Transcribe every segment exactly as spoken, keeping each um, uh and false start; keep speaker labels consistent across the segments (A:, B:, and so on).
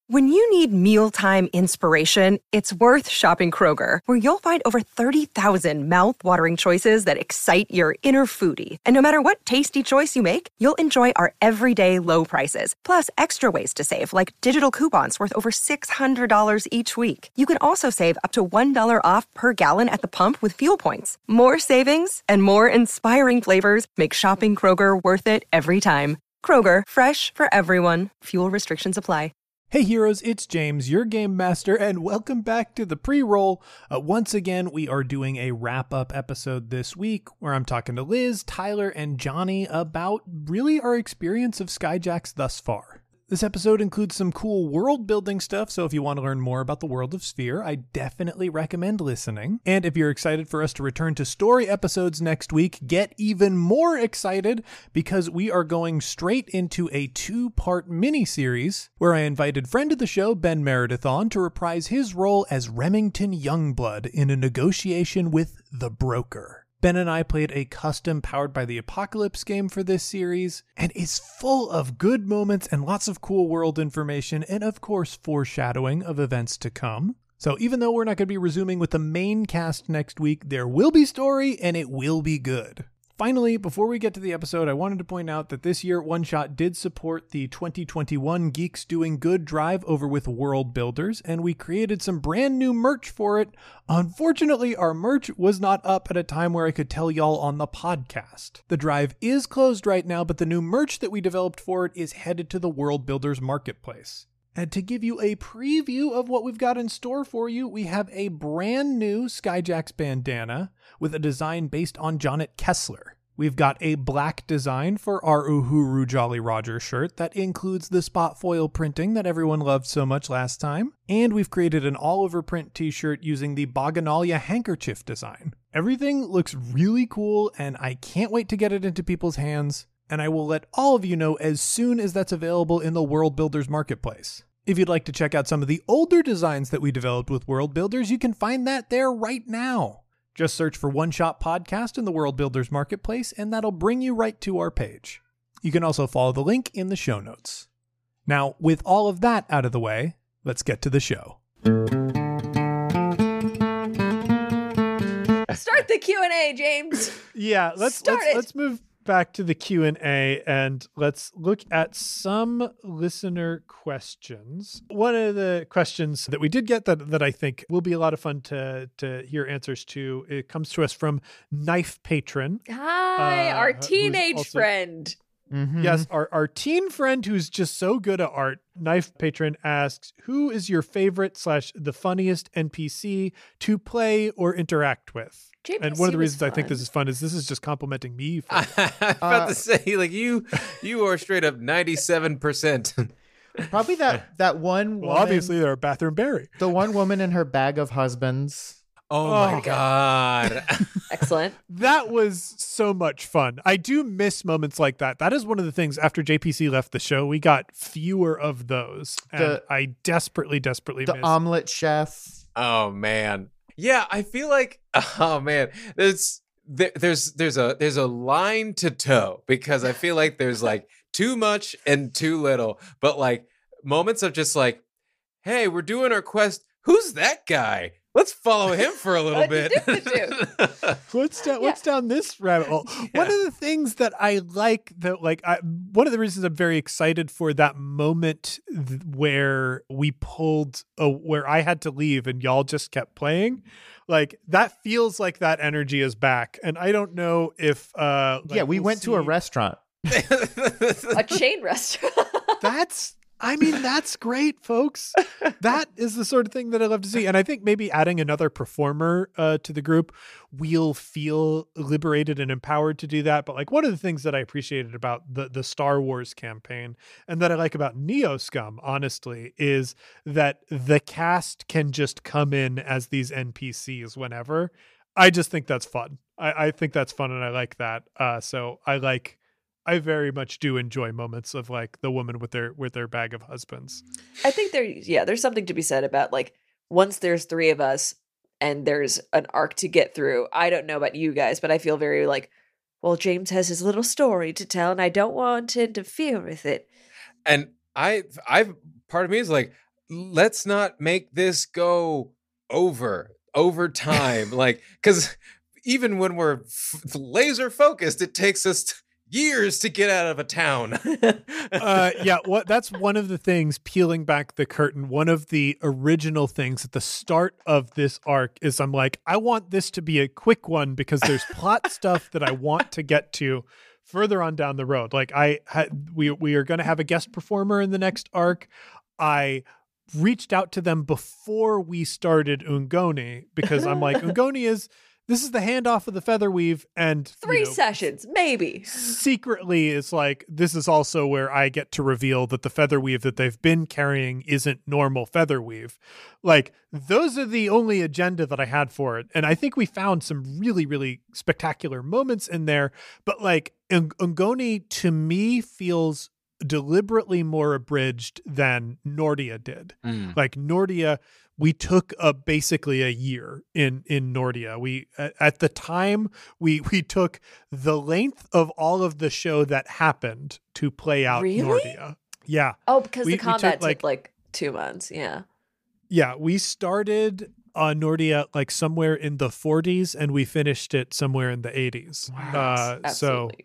A: When you need mealtime inspiration, it's worth shopping Kroger, where you'll find over thirty thousand mouth-watering choices that excite your inner foodie. And no matter what tasty choice you make, you'll enjoy our everyday low prices, plus extra ways to save, like digital coupons worth over six hundred dollars each week. You can also save up to one dollar off per gallon at the pump with fuel points. More savings and more inspiring flavors make shopping Kroger worth it every time. Kroger, fresh for everyone. Fuel restrictions apply.
B: Hey heroes, it's James, your game master, and welcome back to the pre-roll. Uh, once again, we are doing a wrap-up episode this week where I'm talking to Liz, Tyler, and Johnny about really our experience of Skyjacks thus far. This episode includes some cool world-building stuff, so if you want to learn more about the world of Sphere, I definitely recommend listening. And if you're excited for us to return to story episodes next week, get even more excited because we are going straight into a two-part mini-series where I invited friend of the show, Ben Meredith, on to reprise his role as Remington Youngblood in a negotiation with the Broker. Ben and I played a custom Powered by the Apocalypse game for this series, and it's full of good moments and lots of cool world information, and of course foreshadowing of events to come. So even though we're not going to be resuming with the main cast next week, there will be story, and it will be good. Finally, before we get to the episode, I wanted to point out that this year One Shot did support the twenty twenty-one Geeks Doing Good drive over with World Builders, and we created some brand new merch for it. Unfortunately, our merch was not up at a time where I could tell y'all on the podcast. The drive is closed right now, but the new merch that we developed for it is headed to the World Builders marketplace. And to give you a preview of what we've got in store for you, we have a brand new Skyjacks bandana with a design based on Jonnet Kessler. We've got a black design for our Uhuru Jolly Roger shirt that includes the spot foil printing that everyone loved so much last time. And we've created an all-over print t-shirt using the Boganalia handkerchief design. Everything looks really cool, and I can't wait to get it into people's hands. And I will let all of you know as soon as that's available in the World Builders marketplace. If you'd like to check out some of the older designs that we developed with World Builders, you can find that there right now. Just search for One Shot Podcast in the World Builders marketplace, and that'll bring you right to our page. You can also follow the link in the show notes. Now, with all of that out of the way, let's get to the show.
C: Start the Q and A, James.
B: Yeah, let's
C: Start
B: let's,
C: it.
B: let's move back to the Q and A and let's look at some listener questions. One of the questions that we did get that, that I think will be a lot of fun to, to hear answers to, it comes to us from Knife Patron.
C: Hi,
B: Uh,
C: our
B: who's
C: teenage
B: also-
C: friend.
D: Mm-hmm.
B: Yes, our, our teen friend who's just so good at art, Knife Patron, asks, who is your favorite slash the funniest N P C to play or interact with?
C: J P C
B: And one of the
C: was
B: reasons I think
C: fun.
B: this is fun is this is just complimenting me. For
E: I was about
D: Uh,
E: to say, like you, you are straight up ninety-seven percent.
D: Probably that that one
B: well,
D: woman,
B: obviously, they're Bathroom Barry.
D: the one woman in her bag of husbands.
E: Oh,
B: Oh.
E: my god!
C: Excellent.
B: That was so much fun. I do miss moments like that. That is one of the things after J P C left the show, we got fewer of those. And
D: The-
B: I desperately, desperately
D: The
B: miss.
D: omelet chef.
E: Oh man, yeah. I feel like, oh man, there's there, there's there's a there's a line to toe because I feel like there's like too much and too little, but like moments of just like, hey, we're doing our quest. Who's that guy? Let's follow him for a little bit.
B: What's down, what's down this rabbit hole?
E: Yeah.
B: One of the things that I like that, like, I, one of the reasons I'm very excited for that moment th- where we pulled, a, where I had to leave and y'all just kept playing, like that feels like that energy is back. And I don't know if, uh, like,
D: yeah, we
B: we'll
D: went to a
B: see-
D: restaurant.
C: A chain restaurant.
B: That's, I mean, that's great, folks. That is the sort of thing that I love to see. And I think maybe adding another performer uh, to the group, we'll feel liberated and empowered to do that. But like one of the things that I appreciated about the, the Star Wars campaign and that I like about Neo Scum, honestly, is that the cast can just come in as these N P Cs whenever. I just think that's fun. I, I think that's fun and I like that. Uh, so I like... I very much do enjoy moments of like the woman with their with their bag of husbands.
C: I think there, yeah, there's something to be said about like once there's three of us and there's an arc to get through. I don't know about you guys, but I feel very like, well, James has his little story to tell, and I don't want to interfere with it.
E: And I, I, part of me is like, let's not make this go over over time. Like, because even when we're f- laser focused, it takes us t- years to get out of a town.
B: uh, yeah, what that's one of the things, peeling back the curtain, one of the original things at the start of this arc is I'm like, I want this to be a quick one because there's plot stuff that I want to get to further on down the road. Like I had, we, we are going to have a guest performer in the next arc. I reached out to them before we started Ungoni because I'm like, Ungoni is, this is the handoff of the Featherweave, and
C: Three
B: you know,
C: sessions, maybe.
B: secretly it's like, this is also where I get to reveal that the Featherweave that they've been carrying isn't normal Featherweave. Like, those are the only agenda that I had for it. And I think we found some really, really spectacular moments in there. But like, Ung- Ungoni to me feels deliberately more abridged than Nordia did.
E: Mm.
B: Like Nordia, we took a basically a year in in Nordia. We at, at the time we we took the length of all of the show that happened to play out
C: Really?
B: Nordia. Yeah.
C: Oh, because
B: We-
C: the
B: we took,
C: combat
B: like-
C: took like two months. Yeah.
B: Yeah, we started uh, Nordia like somewhere in the forties and we finished it somewhere in the eighties. Uh, so
C: Absolutely.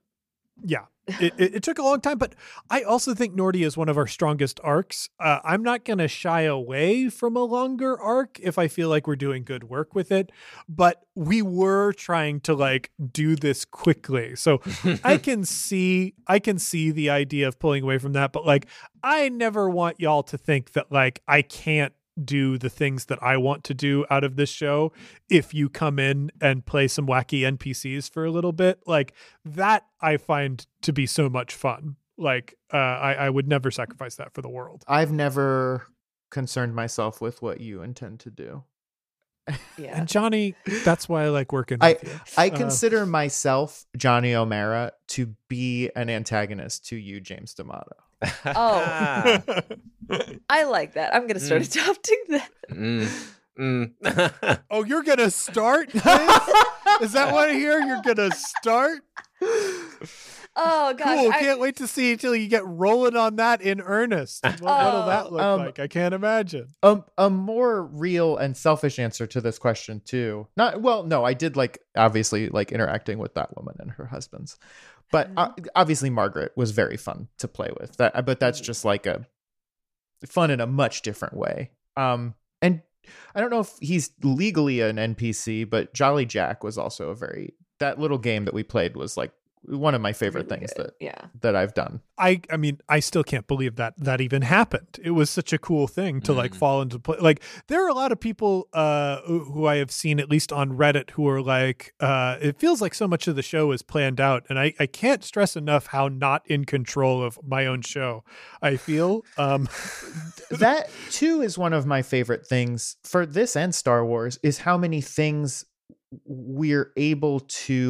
B: yeah, it, it, it took a long time, but I also think Nordia is one of our strongest arcs. Uh, I'm not going to shy away from a longer arc if I feel like we're doing good work with it, but we were trying to like do this quickly. So I can see, I can see the idea of pulling away from that, but like, I never want y'all to think that like, I can't do the things that I want to do out of this show if you come in and play some wacky N P Cs for a little bit. Like that I find to be so much fun. Like uh, I, I would never sacrifice that for the world.
D: I've never concerned myself with what you intend to do.
C: Yeah.
B: And Johnny, that's why I like working
D: I
B: with you.
D: I
B: Uh,
D: consider myself, Johnny O'Mara, to be an antagonist to you, James D'Amato.
C: Oh. I like that. I'm gonna start
E: Mm.
C: adopting that.
E: Mm. Mm.
B: Oh, you're gonna start? Liz? Is that what I hear? You're gonna start?
C: Oh gosh.
B: Cool.
C: I-
B: Can't wait to see until you get rolling on that in earnest. What, what'll that look
D: Um,
B: like? I can't imagine.
D: Um, a more real and selfish answer to this question too. Not well, no, I did like obviously like interacting with that woman and her husbands, but uh, obviously Margaret was very fun to play with. That, but that's just like a fun in a much different way. Um, and I don't know if he's legally an N P C, but Jolly Jack was also a very that little game that we played was like one of my favorite
C: really
D: things
C: good.
D: that
C: Yeah.
D: that I've done.
B: I I mean, I still can't believe that that even happened. It was such a cool thing to like
E: Mm.
B: fall into play. Like there are a lot of people uh who who I have seen at least on Reddit who are like uh it feels like so much of the show is planned out, and I I can't stress enough how not in control of my own show I feel. Um
D: That too is one of my favorite things for this and Star Wars is how many things we're able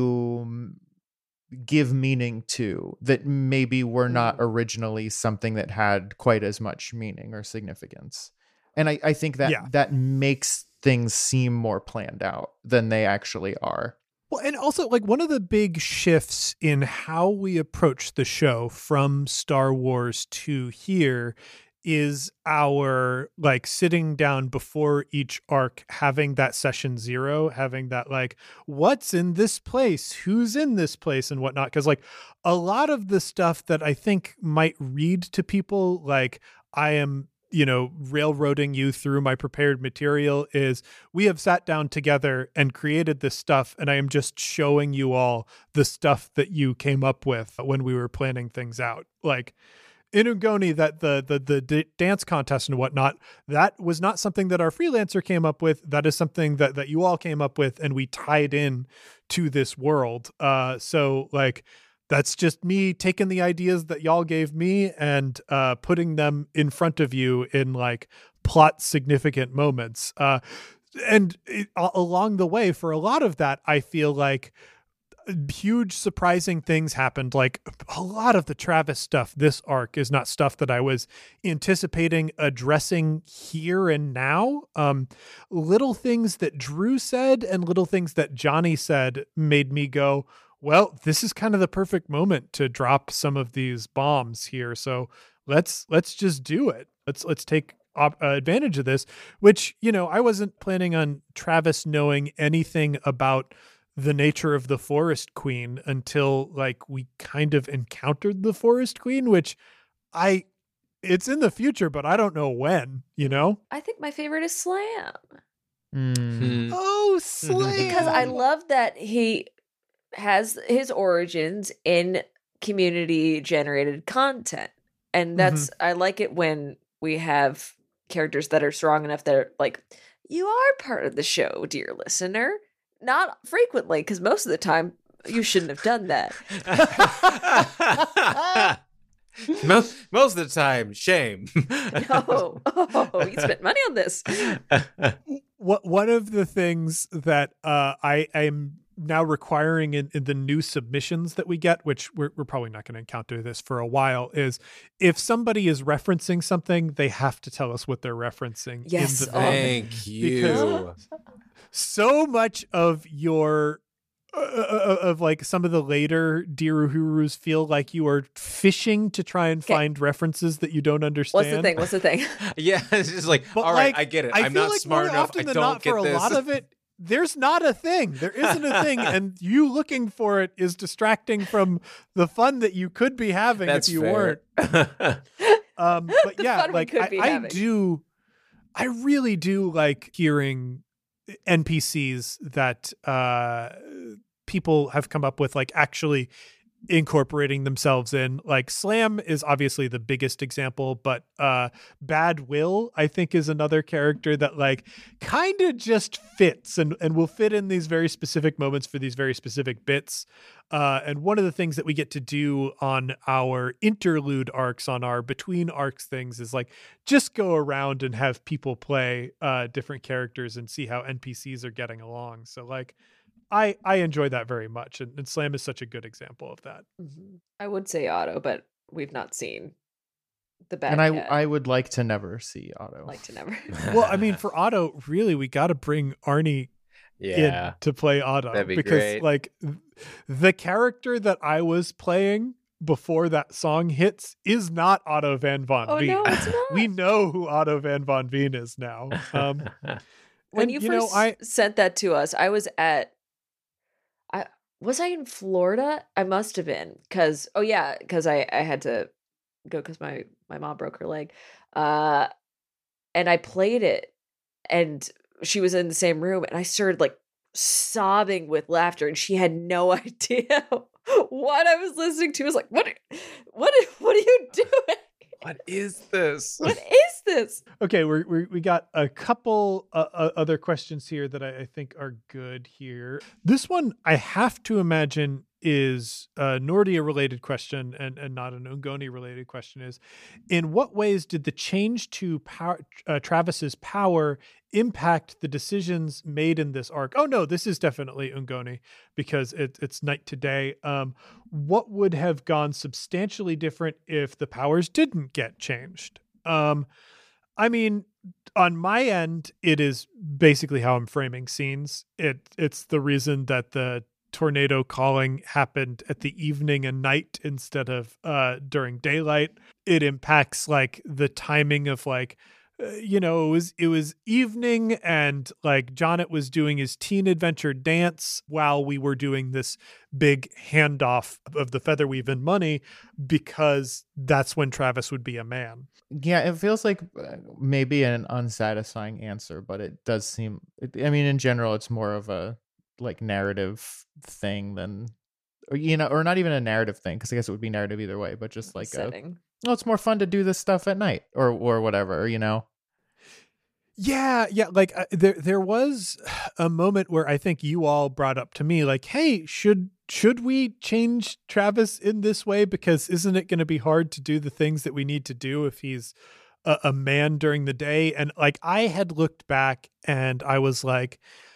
D: to give meaning to that maybe were not originally something that had quite as much meaning or significance. And I, I think that
B: Yeah.
D: that makes things seem more planned out than they actually are.
B: Well, and also like one of the big shifts in how we approach the show from Star Wars to here is our like sitting down before each arc, having that session zero, having that like, what's in this place, who's in this place and whatnot. Cause like a lot of the stuff that I think might read to people like I am, you know, railroading you through my prepared material is we have sat down together and created this stuff. And I am just showing you all the stuff that you came up with when we were planning things out. Like, in Ungoni, that the, the the d- dance contest and whatnot, that was not something that our freelancer came up with. That is something that that you all came up with, and we tied in to this world. Uh, so like that's just me taking the ideas that y'all gave me and uh, putting them in front of you in like plot significant moments. Uh, and it, a- along the way, for a lot of that, I feel like huge surprising things happened. Like a lot of the Travis stuff this arc is not stuff that I was anticipating addressing here and now. Um little things that Drew said and little things that Johnny said made me go, well, this is kind of the perfect moment to drop some of these bombs here, so let's let's just do it. Let's let's take op- uh, advantage of this, which, you know, I wasn't planning on Travis knowing anything about the nature of the Forest Queen until like we kind of encountered the Forest Queen, which I, it's in the future, but I don't know when, you know?
C: I think my favorite is Slam.
D: Mm.
B: Oh, Slam.
C: Because I love that he has his origins in community generated content. And that's, I like it when we have characters that are strong enough that are like, you are part of the show, dear listener. Not frequently, because most of the time you shouldn't have done that.
E: most, most of the time, shame.
C: Oh, oh, you spent money on this.
B: What one of the things that uh, I am now requiring in, in the new submissions that we get, which we're, we're probably not going to encounter this for a while, is if somebody is referencing something, they have to tell us what they're referencing.
C: Yes,
B: in the thing.
E: Thank you.
B: Because so much of your uh, of like some of the later Dear Uhurus feel like you are fishing to try and
C: Okay.
B: find references that you don't understand.
C: What's the thing? What's the thing?
E: Yeah, it's just like,
B: But
E: all right,
B: like,
E: I get it.
B: I
E: I'm
B: feel
E: not
B: like
E: smart
B: more
E: enough.
B: often
E: I
B: than
E: don't
B: not,
E: get
B: for a
E: this.
B: lot of it, there's not a thing. There isn't a thing, and you looking for it is distracting from the fun that you could be having
E: That's
B: if you
E: fair.
B: weren't. Um, but
C: The
B: yeah,
C: fun we
B: like
C: could
B: I,
C: be
B: I
C: having.
B: do, I really do like hearing N P Cs that uh, people have come up with, like actually incorporating themselves in. Like Slam is obviously the biggest example, but uh, Bad Will, I think, is another character that like kind of just fits and, and will fit in these very specific moments for these very specific bits. Uh, and one of the things that we get to do on our interlude arcs, on our between arcs things, is like just go around and have people play uh, different characters and see how N P Cs are getting along. So like, I, I enjoy that very much. And, and Slam is such a good example of that.
C: Mhm. I would say Otto, but we've not seen the bad
D: And I
C: cat.
D: I would like to never see Otto.
C: like to never.
B: Well, I mean, for Otto, really, we got to bring Arnie
E: Yeah.
B: in to play Otto.
E: That'd be
B: because
E: great.
B: like the character that I was playing before that song hits is not Otto Van Von
C: Oh
B: Veen.
C: no, it's not.
B: We know who Otto Van Von Veen is now. Um,
C: when
B: and,
C: you,
B: you know,
C: first
B: I-
C: sent that to us, I was at I was I in Florida? I must have been, because oh yeah, because I I had to go because my my mom broke her leg, uh, and I played it, and she was in the same room, and I started like sobbing with laughter, and she had no idea what I was listening to. I was like, what, what, what are you doing?
E: What is this?
C: What is this?
B: Okay, we're, we we got a couple uh, uh, other questions here that I, I think are good here. This one I have to imagine is a Nordia related question and, and not an Ungoni related question. Is in what ways did the change to power, uh, Travis's power impact the decisions made in this arc? Oh no, this is definitely Ungoni because it, it's night to day. Um, what would have gone substantially different if the powers didn't get changed? Um, I mean, on my end, it is basically how I'm framing scenes. It it's the reason that the tornado calling happened at the evening and night instead of uh, during daylight. It impacts like the timing of like, uh, you know, it was it was evening and like Jonnet was doing his teen adventure dance while we were doing this big handoff of the Featherweave and money, because that's when Travis would be a man.
D: Yeah, it feels like uh, maybe an unsatisfying answer, but it does seem. It, I mean, in general, it's more of a like narrative thing than, or you know, or not even a narrative thing, because I guess it would be narrative either way. But just like, a,
C: Setting.
D: oh, it's more fun to do this stuff at night, or or whatever, you know.
B: Yeah, yeah. Like uh, there, there was a moment where I think you all brought up to me, like, "Hey, should should we change Travis in this way? Because isn't it going to be hard to do the things that we need to do if he's a, a man during the day?" And like, I had looked back and I was like,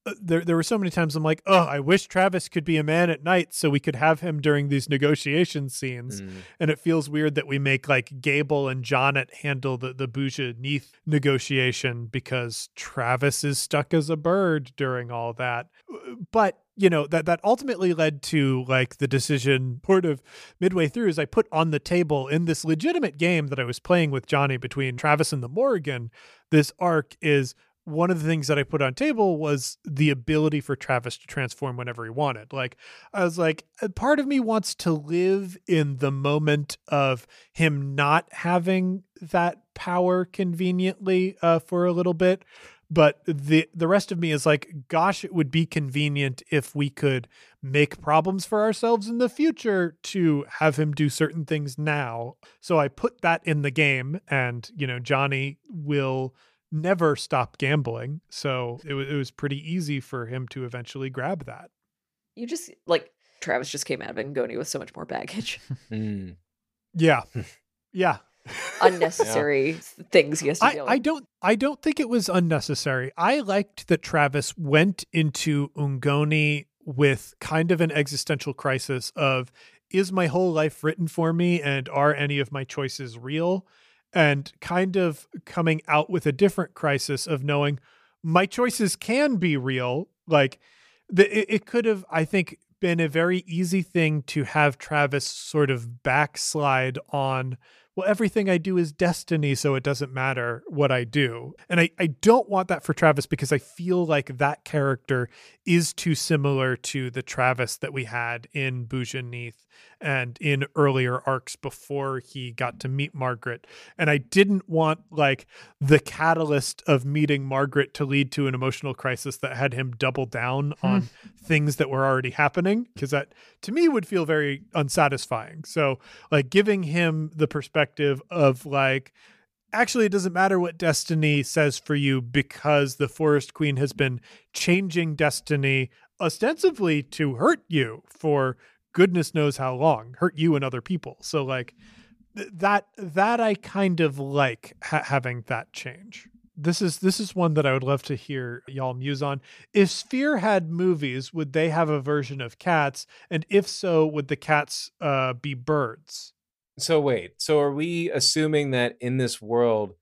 B: uh, there there were so many times I'm like, oh, I wish Travis could be a man at night so we could have him during these negotiation scenes.
E: Mm.
B: And it feels weird that we make like Gable and Jonnet handle the, the Bouja Neath negotiation because Travis is stuck as a bird during all that. But, you know, that, that ultimately led to like the decision sort of midway through as I put on the table in this legitimate game that I was playing with Johnny between Travis and the Morrigan. This arc is one of the things that I put on table was the ability for Travis to transform whenever he wanted. Like, I was like, part of me wants to live in the moment of him not having that power conveniently uh, for a little bit. But the the rest of me is like, gosh, it would be convenient if we could make problems for ourselves in the future to have him do certain things now. So I put that in the game, and, you know, Johnny will never stop gambling. So it, w- it was pretty easy for him to eventually grab that.
C: You just, like, Travis just came out of Angoni with so much more baggage.
E: Mm.
B: Yeah. Yeah.
C: Unnecessary things he has to
B: I,
C: deal
B: I
C: with.
B: don't I don't think it was unnecessary. I liked that Travis went into Ungoni with kind of an existential crisis of, is my whole life written for me and are any of my choices real? And kind of coming out with a different crisis of knowing my choices can be real. Like the, it, it could have, I think, been a very easy thing to have Travis sort of backslide on, well, everything I do is destiny, so it doesn't matter what I do. And I, I don't want that for Travis because I feel like that character is too similar to the Travis that we had in Bouja Neath and in earlier arcs before he got to meet Margaret. And I didn't want like the catalyst of meeting Margaret to lead to an emotional crisis that had him double down on things that were already happening, because that to me would feel very unsatisfying. So like giving him the perspective of like, actually, it doesn't matter what destiny says for you because the Forest Queen has been changing destiny ostensibly to hurt you for goodness knows how long, hurt you and other people. So like th- that, that I kind of like ha- having that change. This is, this is one that I would love to hear y'all muse on. If Sphere had movies, would they have a version of cats? And if so, would the cats uh, be birds?
E: So wait, so are we assuming that in this world,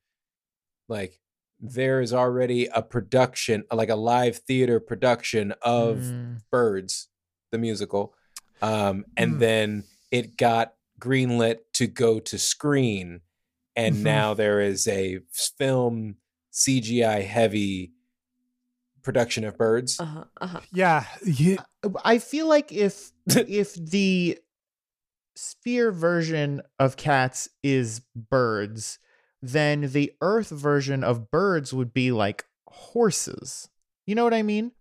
E: like there is already a production, like a live theater production of
D: Mm.
E: Birds, the musical, um, and
B: Mm.
E: then it got greenlit to go to screen, and
B: Mhm.
E: now there is a film C G I heavy production of Birds?
C: Uh-huh, uh-huh.
B: Yeah. yeah.
D: I feel like if if the Sphere version of Cats is birds, then the Earth version of Birds would be like horses. You know what I mean?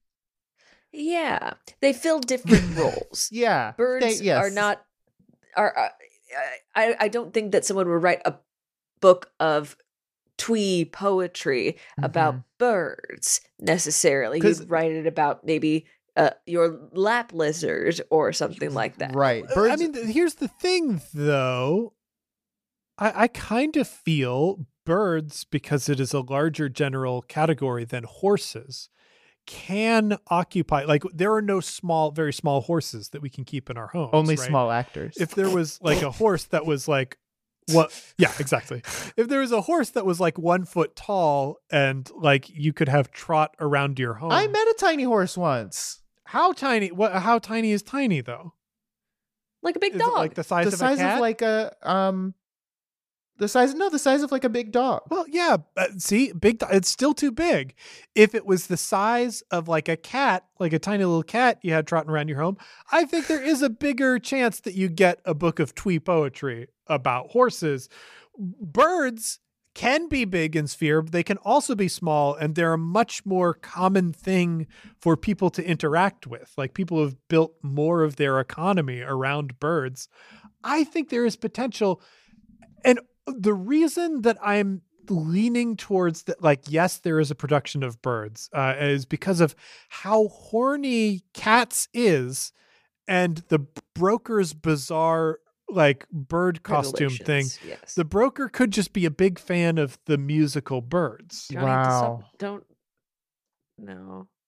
C: Yeah, they fill different roles.
D: Yeah.
C: Birds
D: They- yes.
C: are not are. Uh, I I don't think that someone would write a book of twee poetry about
D: Mhm.
C: birds necessarily.
D: 'Cause-
C: You'd write it about maybe uh, your lap lizard or something like that.
D: Right.
B: Uh,
D: Birds,
B: I mean, th- here's the thing, though. I, I kind of feel birds, because it is a larger general category than horses, can occupy, like, there are no small, very small horses that we can keep in our homes.
D: only
B: right?
D: small actors.
B: If there was like a horse that was like, what? Yeah, exactly. If there was a horse that was like one foot tall and like you could have trot around your home.
D: I met a tiny horse once.
B: How tiny? What? How tiny is tiny though?
C: Like a big
B: Is it
C: dog.
B: like the size
D: The
B: of
D: size
B: a cat?
D: of like a um the size no, the size of like a big dog.
B: Well, yeah. But see, big. It's still too big. If it was the size of like a cat, like a tiny little cat you had trotting around your home, I think there is a bigger chance that you get a book of twee poetry about horses. Birds can be big in Sphere, but they can also be small, and they're a much more common thing for people to interact with. Like people have built more of their economy around birds. I think there is potential. And the reason that I'm leaning towards that, like, yes, there is a production of Birds, uh, is because of how horny Cats is and the broker's bizarre, like, bird costume thing.
C: Revelations, Yes.
B: The broker could just be a big fan of the musical Birds.
C: Johnny, to
D: Wow.
C: some- don't. No.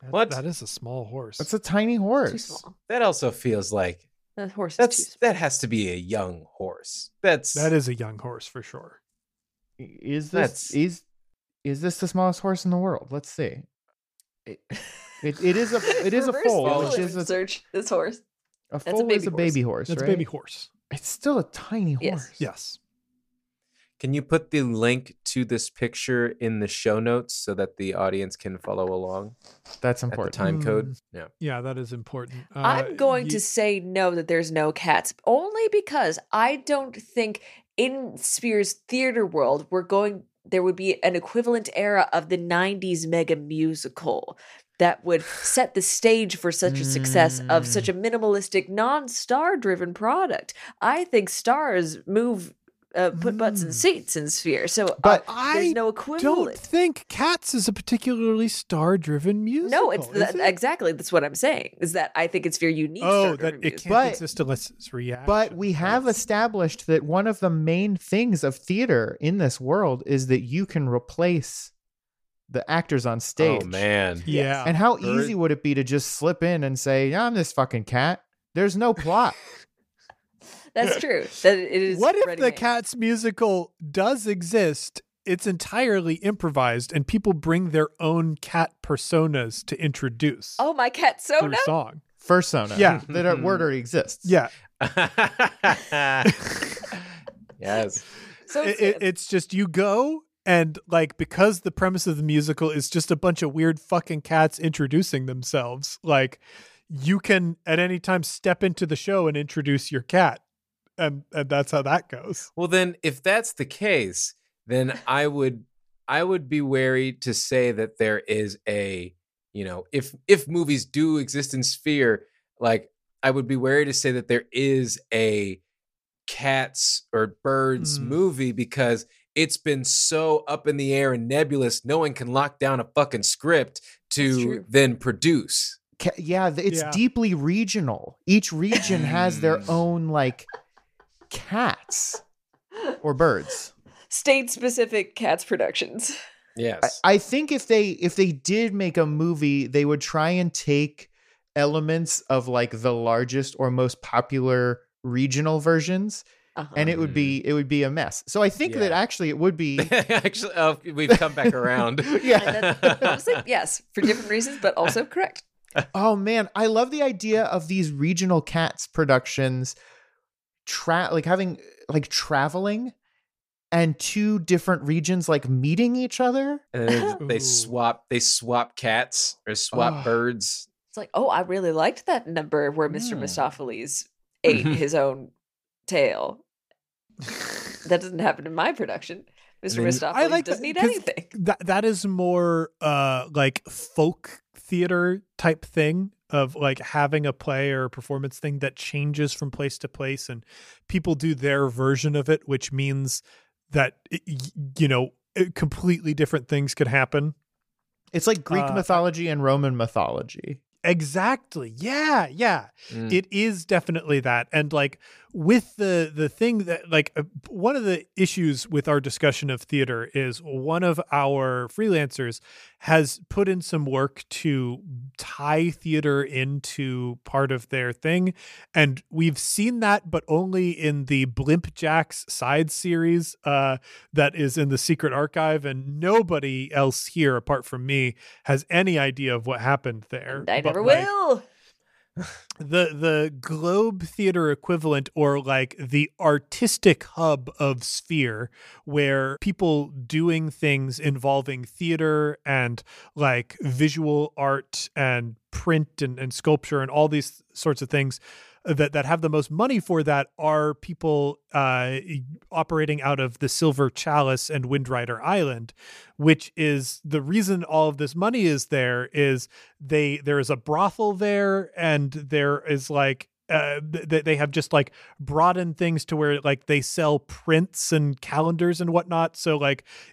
B: That-
E: What?
B: That is a small horse.
D: It's a tiny
C: Too
D: horse.
C: small.
E: That also feels like
C: The horse is
E: that's
C: too small.
E: that has to be a young horse. That's
B: That is a young horse for sure.
D: Is this
E: That's-
D: is is this the smallest horse in the world? Let's see. It, it, it is a it is a
C: Reverse
D: foal,
C: image
D: which is a,
C: search this horse.
D: a
C: a
D: foal is
C: baby
D: a baby horse,
B: It's
D: right?
B: a baby horse.
D: It's still a tiny horse.
C: Yes.
B: Yes.
E: Can you put the link to this picture in the show notes so that the audience can follow along
D: That's
E: at the
D: important.
E: time code? Yeah.
B: Yeah, that is important. Uh,
C: I'm going
B: ye-
C: to say no, that there's no cats, only because I don't think in Spears' theater world we're going. There would be an equivalent era of the nineties mega musical that would set the stage for such a success of such a minimalistic, non-star driven product. I think stars move, uh, put butts in
B: Mm.
C: seats in Sphere, so
D: But
C: uh, there's
B: I
C: no
B: don't
C: equivalent.
B: think Cats is a particularly star-driven musical.
C: No, it's
B: is
C: that,
B: it?
C: exactly that's what I'm saying. Is that I think it's Sphere unique.
B: Oh,
C: star-driven
B: that it
C: music.
B: can't
D: But-
B: exist unless it's reaction.
D: But we have
B: Yes.
D: established that one of the main things of theater in this world is that you can replace the actors on stage.
E: Oh man.
B: Yeah.
D: And how
E: Bird-
D: easy would it be to just slip in and say, yeah, I'm this fucking cat? There's no plot.
C: That's true. That it is.
B: What if the
C: ready-made.
B: Cats musical does exist? It's entirely improvised, and people bring their own cat personas to introduce
C: Oh, my cat
B: through
C: Sona.
B: song.
D: Fursona.
B: Yeah.
D: That our word already exists.
B: Yeah,
E: Yes.
C: So
B: it, it- it's just you go and like because the premise of the musical is just a bunch of weird fucking cats introducing themselves. Like you can at any time step into the show and introduce your cat, and and that's how that goes.
E: Well, then, if that's the case, then I would I would be wary to say that there is a, you know, if if movies do exist in Sphere, like I would be wary to say that there is a Cats or Birds
B: Mm.
E: movie because it's been so up in the air and nebulous. No one can lock down a fucking script to
C: true.
E: then produce.
D: Ca- Yeah, th- it's
B: Yeah.
D: deeply regional. Each region has their own like cats or birds.
C: state specific Cats productions.
E: Yes.
D: I think if they if they did make a movie, they would try and take elements of like the largest or most popular regional versions,
C: Uh-huh.
D: and it would be it would be a mess. So I think that
E: Yeah.
D: actually it would be
E: Actually, oh, we've come back around.
D: yeah.
C: And that's, honestly, yes, for different reasons, but also correct.
D: Oh man, I love the idea of these regional Cats productions, tra- like having like traveling, and two different regions like meeting each other.
E: And then they
B: Ooh.
E: swap they swap cats or swap
D: Oh.
E: birds.
C: It's like, oh, I really liked that number where Mister
D: Hmm.
C: Mistopheles ate his own tail. That doesn't happen in my production. Mister
E: then-
C: Mistopheles
B: I like
C: doesn't
B: that,
C: eat
B: 'cause
C: anything.
B: That that is more uh like folk theater type thing of like having a play or a performance thing that changes from place to place and people do their version of it, which means that it- y- you know it- completely different things could happen.
D: It's like Greek
B: Uh,
D: mythology and Roman mythology.
B: Exactly. Yeah, yeah.
E: Mm.
B: It is definitely that. And like with the the thing that like uh, one of the issues with our discussion of theater is one of our freelancers has put in some work to tie theater into part of their thing, and we've seen that but only in the Blimp Jacks side series uh that is in the Secret Archive, and nobody else here apart from me has any idea of what happened there.
C: And I
B: But,
C: never
B: like,
C: will.
B: the the Globe Theater equivalent, or like the artistic hub of Sphere, where people doing things involving theater and like visual art and print and, and sculpture and all these sorts of things that that have the most money for that are people uh operating out of the Silver Chalice and Windrider Island, which is the reason all of this money is there is they there is a brothel there, and there is like uh th- they have just like broadened things to where like they sell prints and calendars and whatnot. So like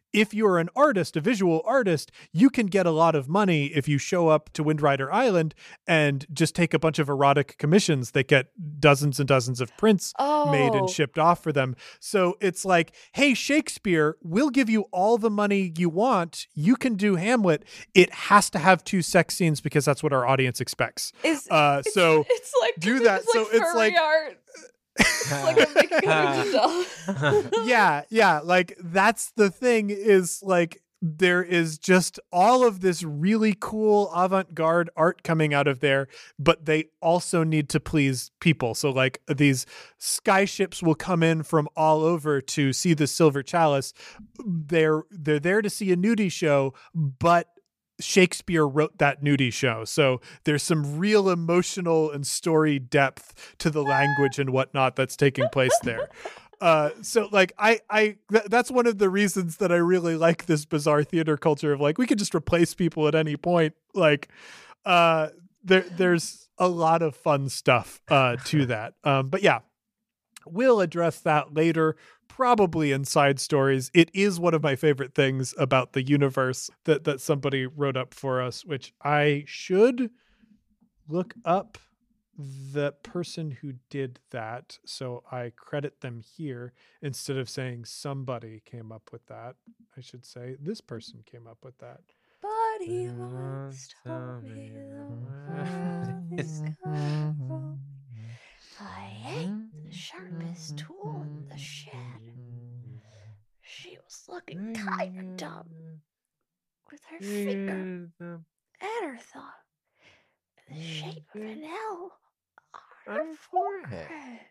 B: if you're an artist, a visual artist, you can get a lot of money if you show up to Windrider Island and just take a bunch of erotic commissions that get dozens and dozens of prints
C: Oh.
B: made and shipped off for them. So it's like, hey, Shakespeare, we'll give you all the money you want. You can do Hamlet. It has to have two sex scenes because that's what our audience expects.
C: Is
B: Uh,
C: it's,
B: so
C: it's like
B: do that.
C: It's like
B: So it's
C: furry
B: like-
C: art. It's like I'm making a doll.
B: yeah, yeah. Like that's the thing is like there is just all of this really cool avant-garde art coming out of there, but they also need to please people. So like these skyships will come in from all over to see the Silver Chalice. They're they're there to see a nudie show, but Shakespeare wrote that nudie show. So there's some real emotional and story depth to the language and whatnot that's taking place there. Uh, so like I, I, th- that's one of the reasons that I really like this bizarre theater culture of like, we could just replace people at any point. Like, uh, there, there's a lot of fun stuff, uh, to that. Um, but yeah, we'll address that later. Probably in side stories. It is one of my favorite things about the universe that, that somebody wrote up for us, which I should look up the person who did that. So I credit them here instead of saying somebody came up with that. I should say this person came up with that.
C: But he once told me the world is come from. I ain't the sharpest tool in the shed. She was looking kind of dumb with her finger at her thumb in the shape of an L on her forehead.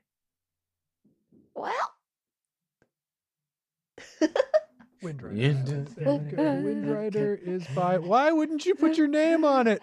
C: Well,
B: Windrider. Windrider is by. Why wouldn't you put your name on it?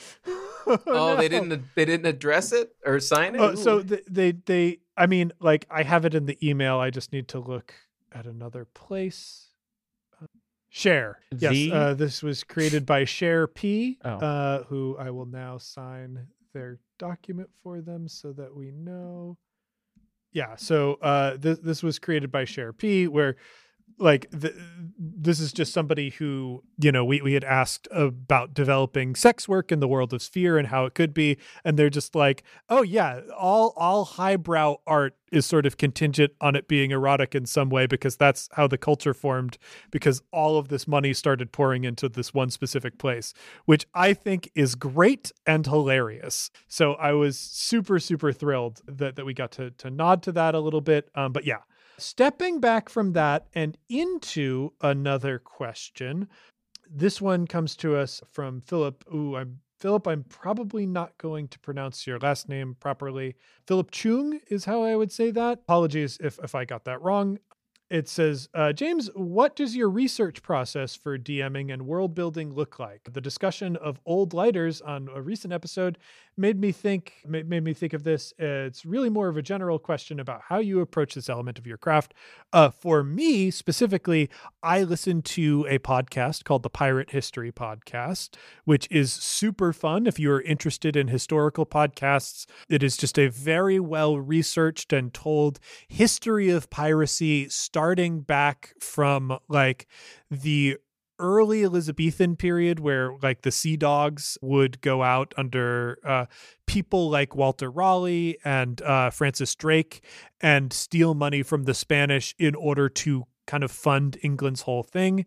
E: Oh,
B: no.
E: they didn't. They didn't address it or sign it.
B: Oh, so they, they, they, I mean, like, I have it in the email. I just need to look at another place. Uh, Share. Yes.
D: The-
B: Uh, this was created by Share P,
D: Oh.
B: uh, who I will now sign their document for them so that we know. Yeah. So uh, th- this was created by Share P, where like the, this is just somebody who, you know, we, we had asked about developing sex work in the world of Sphere and how it could be. And they're just like, oh yeah, all, all highbrow art is sort of contingent on it being erotic in some way, because that's how the culture formed, because all of this money started pouring into this one specific place, which I think is great and hilarious. So I was super, super thrilled that, that we got to, to nod to that a little bit. Um, but yeah, stepping back from that and into another question. This one comes to us from Philip. Ooh, I'm Philip, I'm probably not going to pronounce your last name properly. Philip Chung is how I would say that. Apologies if, if I got that wrong. It says, uh, James, what does your research process for DMing and world building look like? The discussion of old lighters on a recent episode made me think made, made me think of this. Uh, it's really more of a general question about how you approach this element of your craft. Uh, for me specifically, I listen to a podcast called the Pirate History Podcast, which is super fun. If you are interested in historical podcasts, it is just a very well researched and told history of piracy, starting back from like the early Elizabethan period, where like the sea dogs would go out under uh, people like Walter Raleigh and uh, Francis Drake and steal money from the Spanish in order to kind of fund England's whole thing.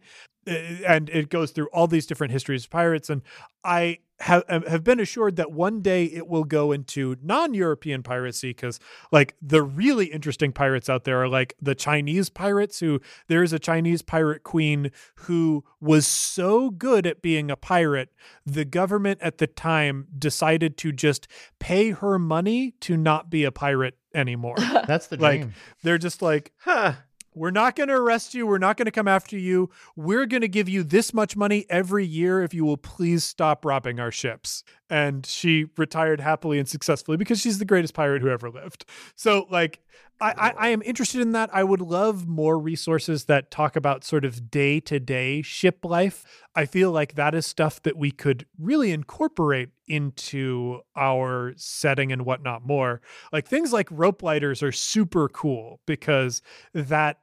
B: And it goes through all these different histories of pirates. And I have, have been assured that one day it will go into non-European piracy, because like the really interesting pirates out there are like the Chinese pirates, who there is a Chinese pirate queen who was so good at being a pirate, the government at the time decided to just pay her money to not be a pirate anymore.
D: That's the
B: Like
D: dream.
B: they're just like,
E: Huh.
B: we're not going to arrest you. We're not going to come after you. We're going to give you this much money every year if you will please stop robbing our ships. And she retired happily and successfully because she's the greatest pirate who ever lived. So like, I, I, I am interested in that. I would love more resources that talk about sort of day-to-day ship life. I feel like that is stuff that we could really incorporate into our setting and whatnot more. Like things like rope lighters are super cool because that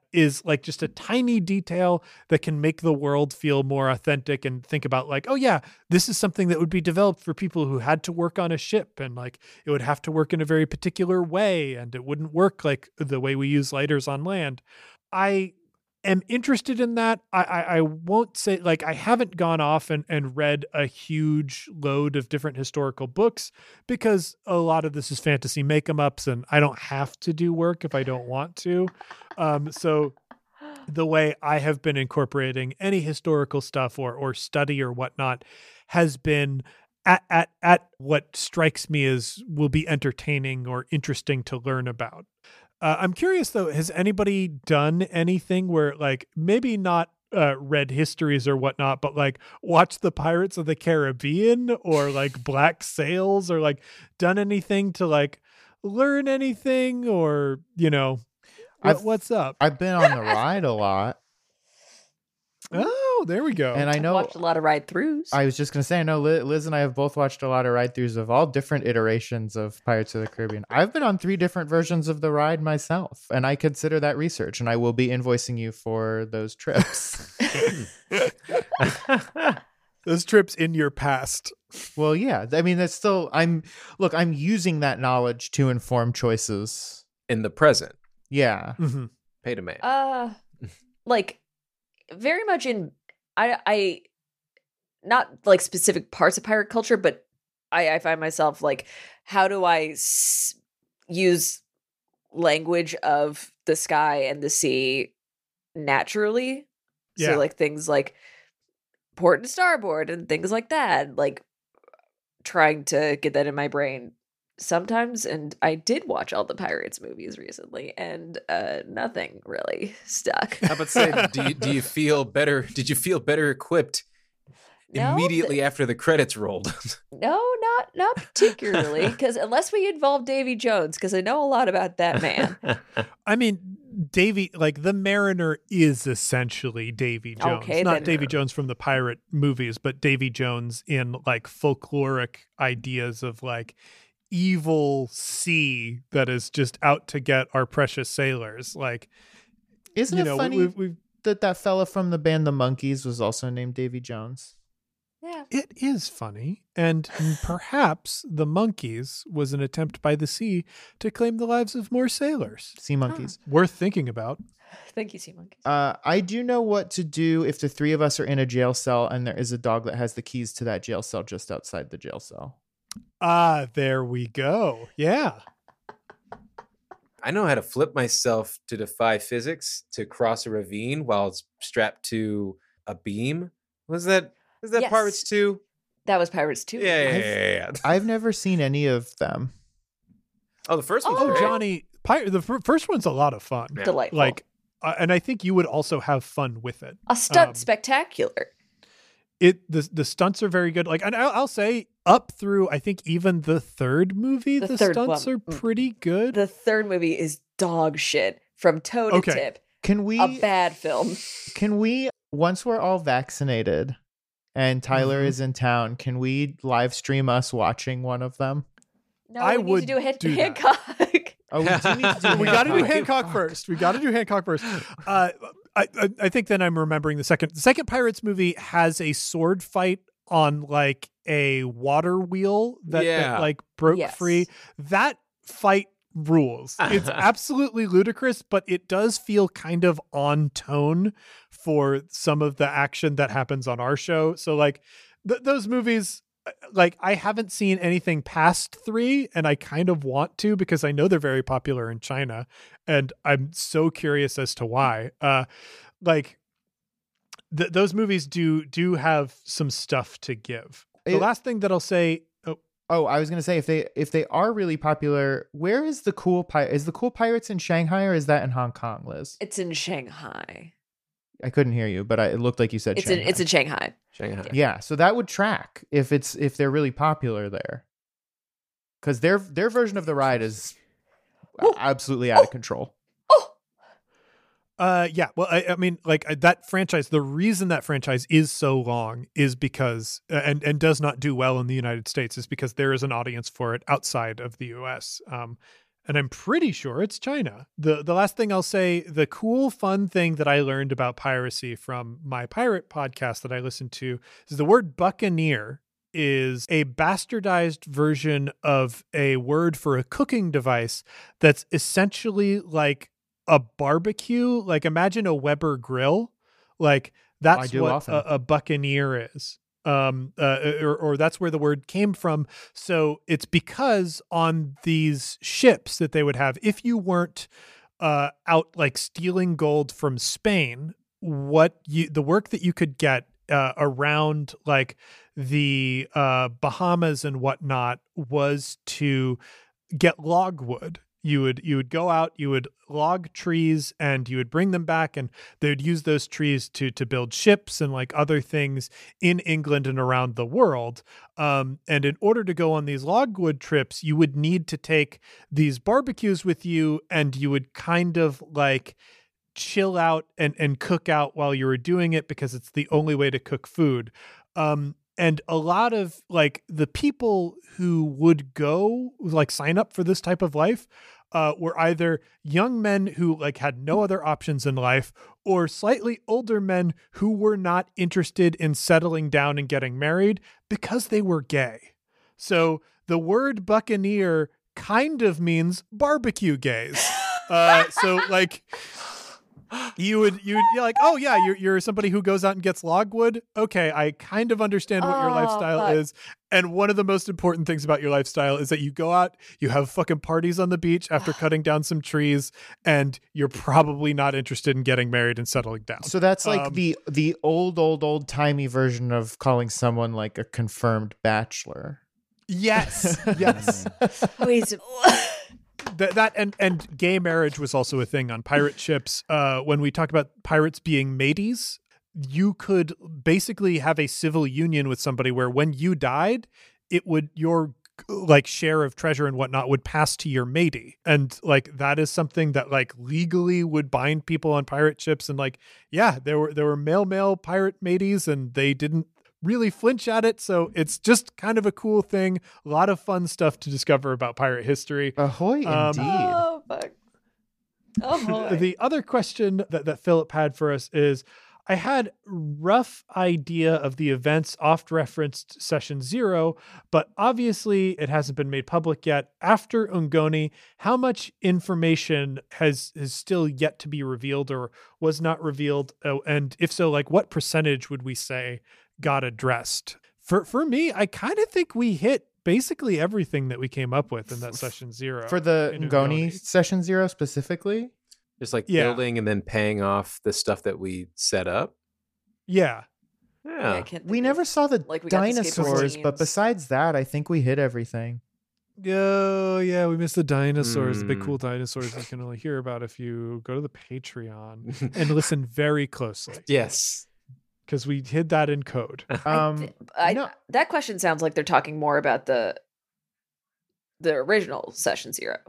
B: is like just a tiny detail that can make the world feel more authentic, and think about like, oh yeah, this is something that would be developed for people who had to work on a ship, and like it would have to work in a very particular way, and it wouldn't work like the way we use lighters on land. I am interested in that. I, I, I won't say like I haven't gone off and, and read a huge load of different historical books, because a lot of this is fantasy make 'em ups, and I don't have to do work if I don't want to. Um, so the way I have been incorporating any historical stuff or or study or whatnot has been at at at what strikes me as will be entertaining or interesting to learn about. Uh, I'm curious though, has anybody done anything where like maybe not uh, read histories or whatnot, but like watched the Pirates of the Caribbean or like Black Sails, or like done anything to like learn anything, or, you know, what,
D: I've-
B: what's up?
D: I've been on the ride a lot,
B: Oh, there we go.
D: and I
C: I've
D: know
C: watched a lot of ride throughs.
D: I was just gonna say, I know Liz, Liz and I have both watched a lot of ride throughs of all different iterations of Pirates of the Caribbean. I've been on three different versions of the ride myself, and I consider that research, and I will be invoicing you for those trips.
B: Those trips in your past.
D: Well, yeah, I mean, that's still, I'm, look, I'm using that knowledge to inform choices.
E: In the present,
D: Yeah.
B: Mm-hmm.
E: pay to man.
C: Uh, like very much in I I not like specific parts of pirate culture, but I I find myself like, how do I s- use language of the sky and the sea naturally?
B: Yeah.
C: So like things like port and starboard and things like that, like trying to get that in my brain sometimes. And I did watch all the Pirates movies recently, and uh nothing really stuck.
E: How about say, do you do you feel better? Did you feel better equipped
C: No,
E: immediately after the credits rolled?
C: No, not not particularly, because unless we involve Davy Jones, because I know a lot about that man.
B: I mean, Davy, like the Mariner is essentially Davy Jones.
C: Okay,
B: Not
C: then-
B: Davy Jones from the pirate movies, but Davy Jones in like folkloric ideas of like evil sea that is just out to get our precious sailors. Like,
D: Isn't
B: you
D: it
B: know,
D: funny
B: we, we've, we've
D: that that fella from the band The Monkees was also named Davy Jones?
C: Yeah.
B: it is funny, and perhaps the Monkees was an attempt by the sea to claim the lives of more sailors.
D: Sea monkeys.
B: Worth thinking about.
C: Thank you, Sea Monkeys.
D: Uh, I do know what to do if the three of us are in a jail cell and there is a dog that has the keys to that jail cell just outside the jail cell.
B: Ah, there we go. Yeah.
E: I know how to flip myself to defy physics to cross a ravine while it's strapped to a beam. Was that is that
C: Yes.
E: Pirates two?
C: That was Pirates too.
E: Yeah, yeah,
D: I've-
E: yeah, yeah, yeah.
D: I've never seen any of them.
E: Oh, the first one's
B: Oh,
E: great.
B: Johnny, Pir- the fir- first one's a lot of fun.
E: Yeah.
C: Delightful.
B: Like, uh, and I think you would also have fun with it.
C: A stunt
B: Um,
C: spectacular.
B: It the the stunts are very good. Like, and I'll, I'll say up through I think even the third movie,
C: The
B: the,
C: third
B: stunts
C: one.
B: are pretty good.
C: The third movie is dog shit from toe to
B: Okay.
C: tip.
D: Can we
C: A bad film.
D: can we once we're all vaccinated and Tyler
B: Mhm.
D: is in town, can we live stream us watching one of them?
C: No,
B: I
C: we need
B: would
C: to do a hit
B: do that.
C: Hancock.
D: Oh, we do need to do
B: we got to do
D: Hancock.
B: Hancock first. We got to do Hancock first. Uh, I, I I think then I'm remembering the second. The second Pirates movie has a sword fight on like a water wheel that,
E: Yeah.
B: that like broke
C: Yes.
B: free. That fight rules. It's absolutely ludicrous, but it does feel kind of on tone for some of the action that happens on our show. So like th- those movies, uh, like I haven't seen anything past three, and I kind of want to because I know they're very popular in China, and I'm so curious as to why. Uh, like th- those movies do do have some stuff to give. The
D: It-
B: last thing that I'll say. Oh,
D: Oh, I was gonna say if they if they are really popular, where is the cool pirate? Is the cool pirates in Shanghai or is that in Hong Kong, Liz?
C: It's in Shanghai.
D: I couldn't hear you, but I, it looked like you said
C: It's in
D: Shanghai.
C: it's in Shanghai.
E: Shanghai.
D: Yeah, so that would track if it's if they're really popular there, because their their version of the ride is
C: Oh.
D: absolutely out of control.
C: Oh,
B: Uh, yeah. Well, I, I mean, like uh, that franchise. The reason that franchise is so long is because uh, and and does not do well in the United States is because there is an audience for it outside of the U S. Um, and I'm pretty sure it's China. The the last thing I'll say, the cool, fun thing that I learned about piracy from my pirate podcast that I listened to is the word buccaneer is a bastardized version of a word for a cooking device that's essentially like a barbecue. Like imagine a Weber grill. Like that's what a, a buccaneer is. Um, uh, or, or that's where the word came from. So it's because on these ships that they would have, if you weren't uh, out like stealing gold from Spain, what you the work that you could get uh, around like the uh, Bahamas and whatnot was to get logwood. You would you would go out, you would log trees, and you would bring them back, and they would use those trees to to build ships and like other things in England and around the world. Um, and in order to go on these logwood trips, you would need to take these barbecues with you, and you would kind of like chill out and and cook out while you were doing it because it's the only way to cook food. Um, And a lot of like the people who would go like sign up for this type of life uh, were either young men who like had no other options in life or slightly older men who were not interested in settling down and getting married because they were gay. So the word buccaneer kind of means barbecue gays. Uh, so like you would you you're like, oh yeah, you're you're somebody who goes out and gets logwood. Okay, I kind of understand what your
C: Oh,
B: lifestyle
C: fuck.
B: is. And one of the most important things about your lifestyle is that you go out, you have fucking parties on the beach after cutting down some trees, and you're probably not interested in getting married and settling down.
D: So that's like
B: Um,
D: the the old old old timey version of calling someone like a confirmed bachelor.
B: Yes, yes.
C: Wait,
B: that, that and and gay marriage was also a thing on pirate ships. Uh, when we talk about pirates being mateys, you could basically have a civil union with somebody where when you died, it would your like share of treasure and whatnot would pass to your matey, and like that is something that like legally would bind people on pirate ships. And like yeah, there were there were male male pirate mateys, and they didn't really flinch at it. So it's just kind of a cool thing. A lot of fun stuff to discover about pirate history.
D: Ahoy,
B: Um,
D: indeed.
C: oh fuck. Oh boy.
B: The other question that, that Philip had for us is, I had rough idea of the events oft referenced session zero, but obviously it hasn't been made public yet. After Ungoni, how much information has, has still yet to be revealed or was not revealed? Oh, and if so, like what percentage would we say got addressed? For for me, I kind of think we hit basically everything that we came up with in that session zero.
D: For the
B: in
D: Ngoni session zero specifically?
E: Just like
B: Yeah.
E: building and then paying off the stuff that we set up.
B: Yeah.
C: Yeah, I
E: Yeah.
C: can't
D: We
C: think
D: never
C: of-
D: saw the
C: like, we got the skateboard
D: dinosaurs, but
C: scenes.
D: besides that, I think we hit everything.
B: Oh, yeah, we missed the dinosaurs, the big
E: Mm.
B: cool dinosaurs you can only hear about if you go to the Patreon and listen very closely.
E: Yes.
B: Because we hid that in code.
C: I
D: Um,
C: thi- I,
D: no-
C: that question sounds like they're talking more about the the original session zero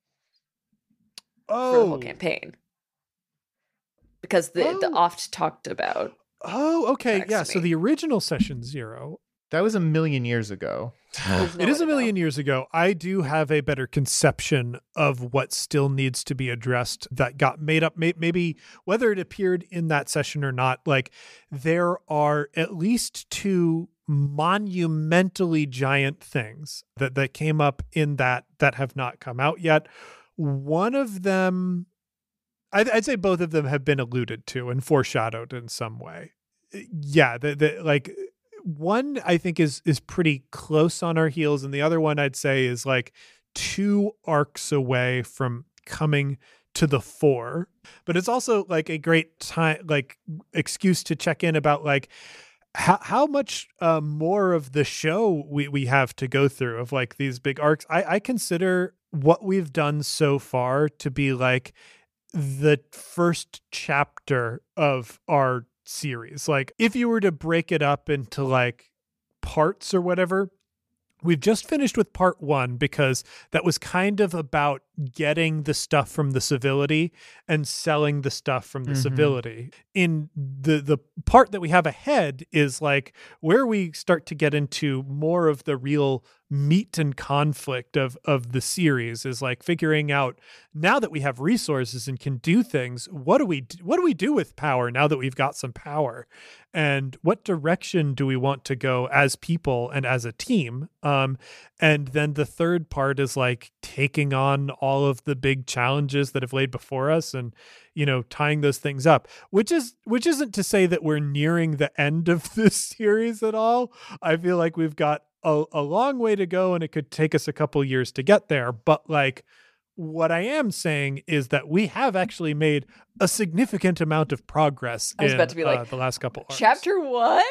C: for the whole
B: Oh,
C: campaign, because the the
B: Oh.
C: oft talked about.
B: oh, okay.
C: Tracks
B: Yeah.
C: to
B: So
C: me.
B: the original session zero,
D: That was a million years ago.
C: There's no
B: it is
C: way
B: a
C: to know.
B: million years ago. I do have a better conception of what still needs to be addressed that got made up. May- Maybe whether it appeared in that session or not, like there are at least two monumentally giant things that, that came up in that that have not come out yet. One of them, I'd, I'd say both of them have been alluded to and foreshadowed in some way. Yeah, the, the like one I think is is pretty close on our heels, and the other one I'd say is like two arcs away from coming to the fore. But it's also like a great time, like excuse to check in about like how how much uh, more of the show we we have to go through of like these big arcs. I I consider what we've done so far to be like the first chapter of our series. Like if you were to break it up into like parts or whatever, we've just finished with part one because that was kind of about getting the stuff from the civility and selling the stuff from the
D: Mhm.
B: civility. In the the part that we have ahead is like where we start to get into more of the real meat and conflict of of the series, is like figuring out, now that we have resources and can do things, what do we what do we do with power now that we've got some power, and what direction do we want to go as people and as a team? Um, and then the third part is like taking on all of the big challenges that have laid before us, and you know, tying those things up, which is which isn't to say that we're nearing the end of this series at all. I feel like we've got a, a long way to go, and it could take us a couple years to get there. But like, what I am saying is that we have actually made a significant amount of progress
C: I was
B: in
C: about to be like,
B: uh, the last couple arcs.
C: Chapter one?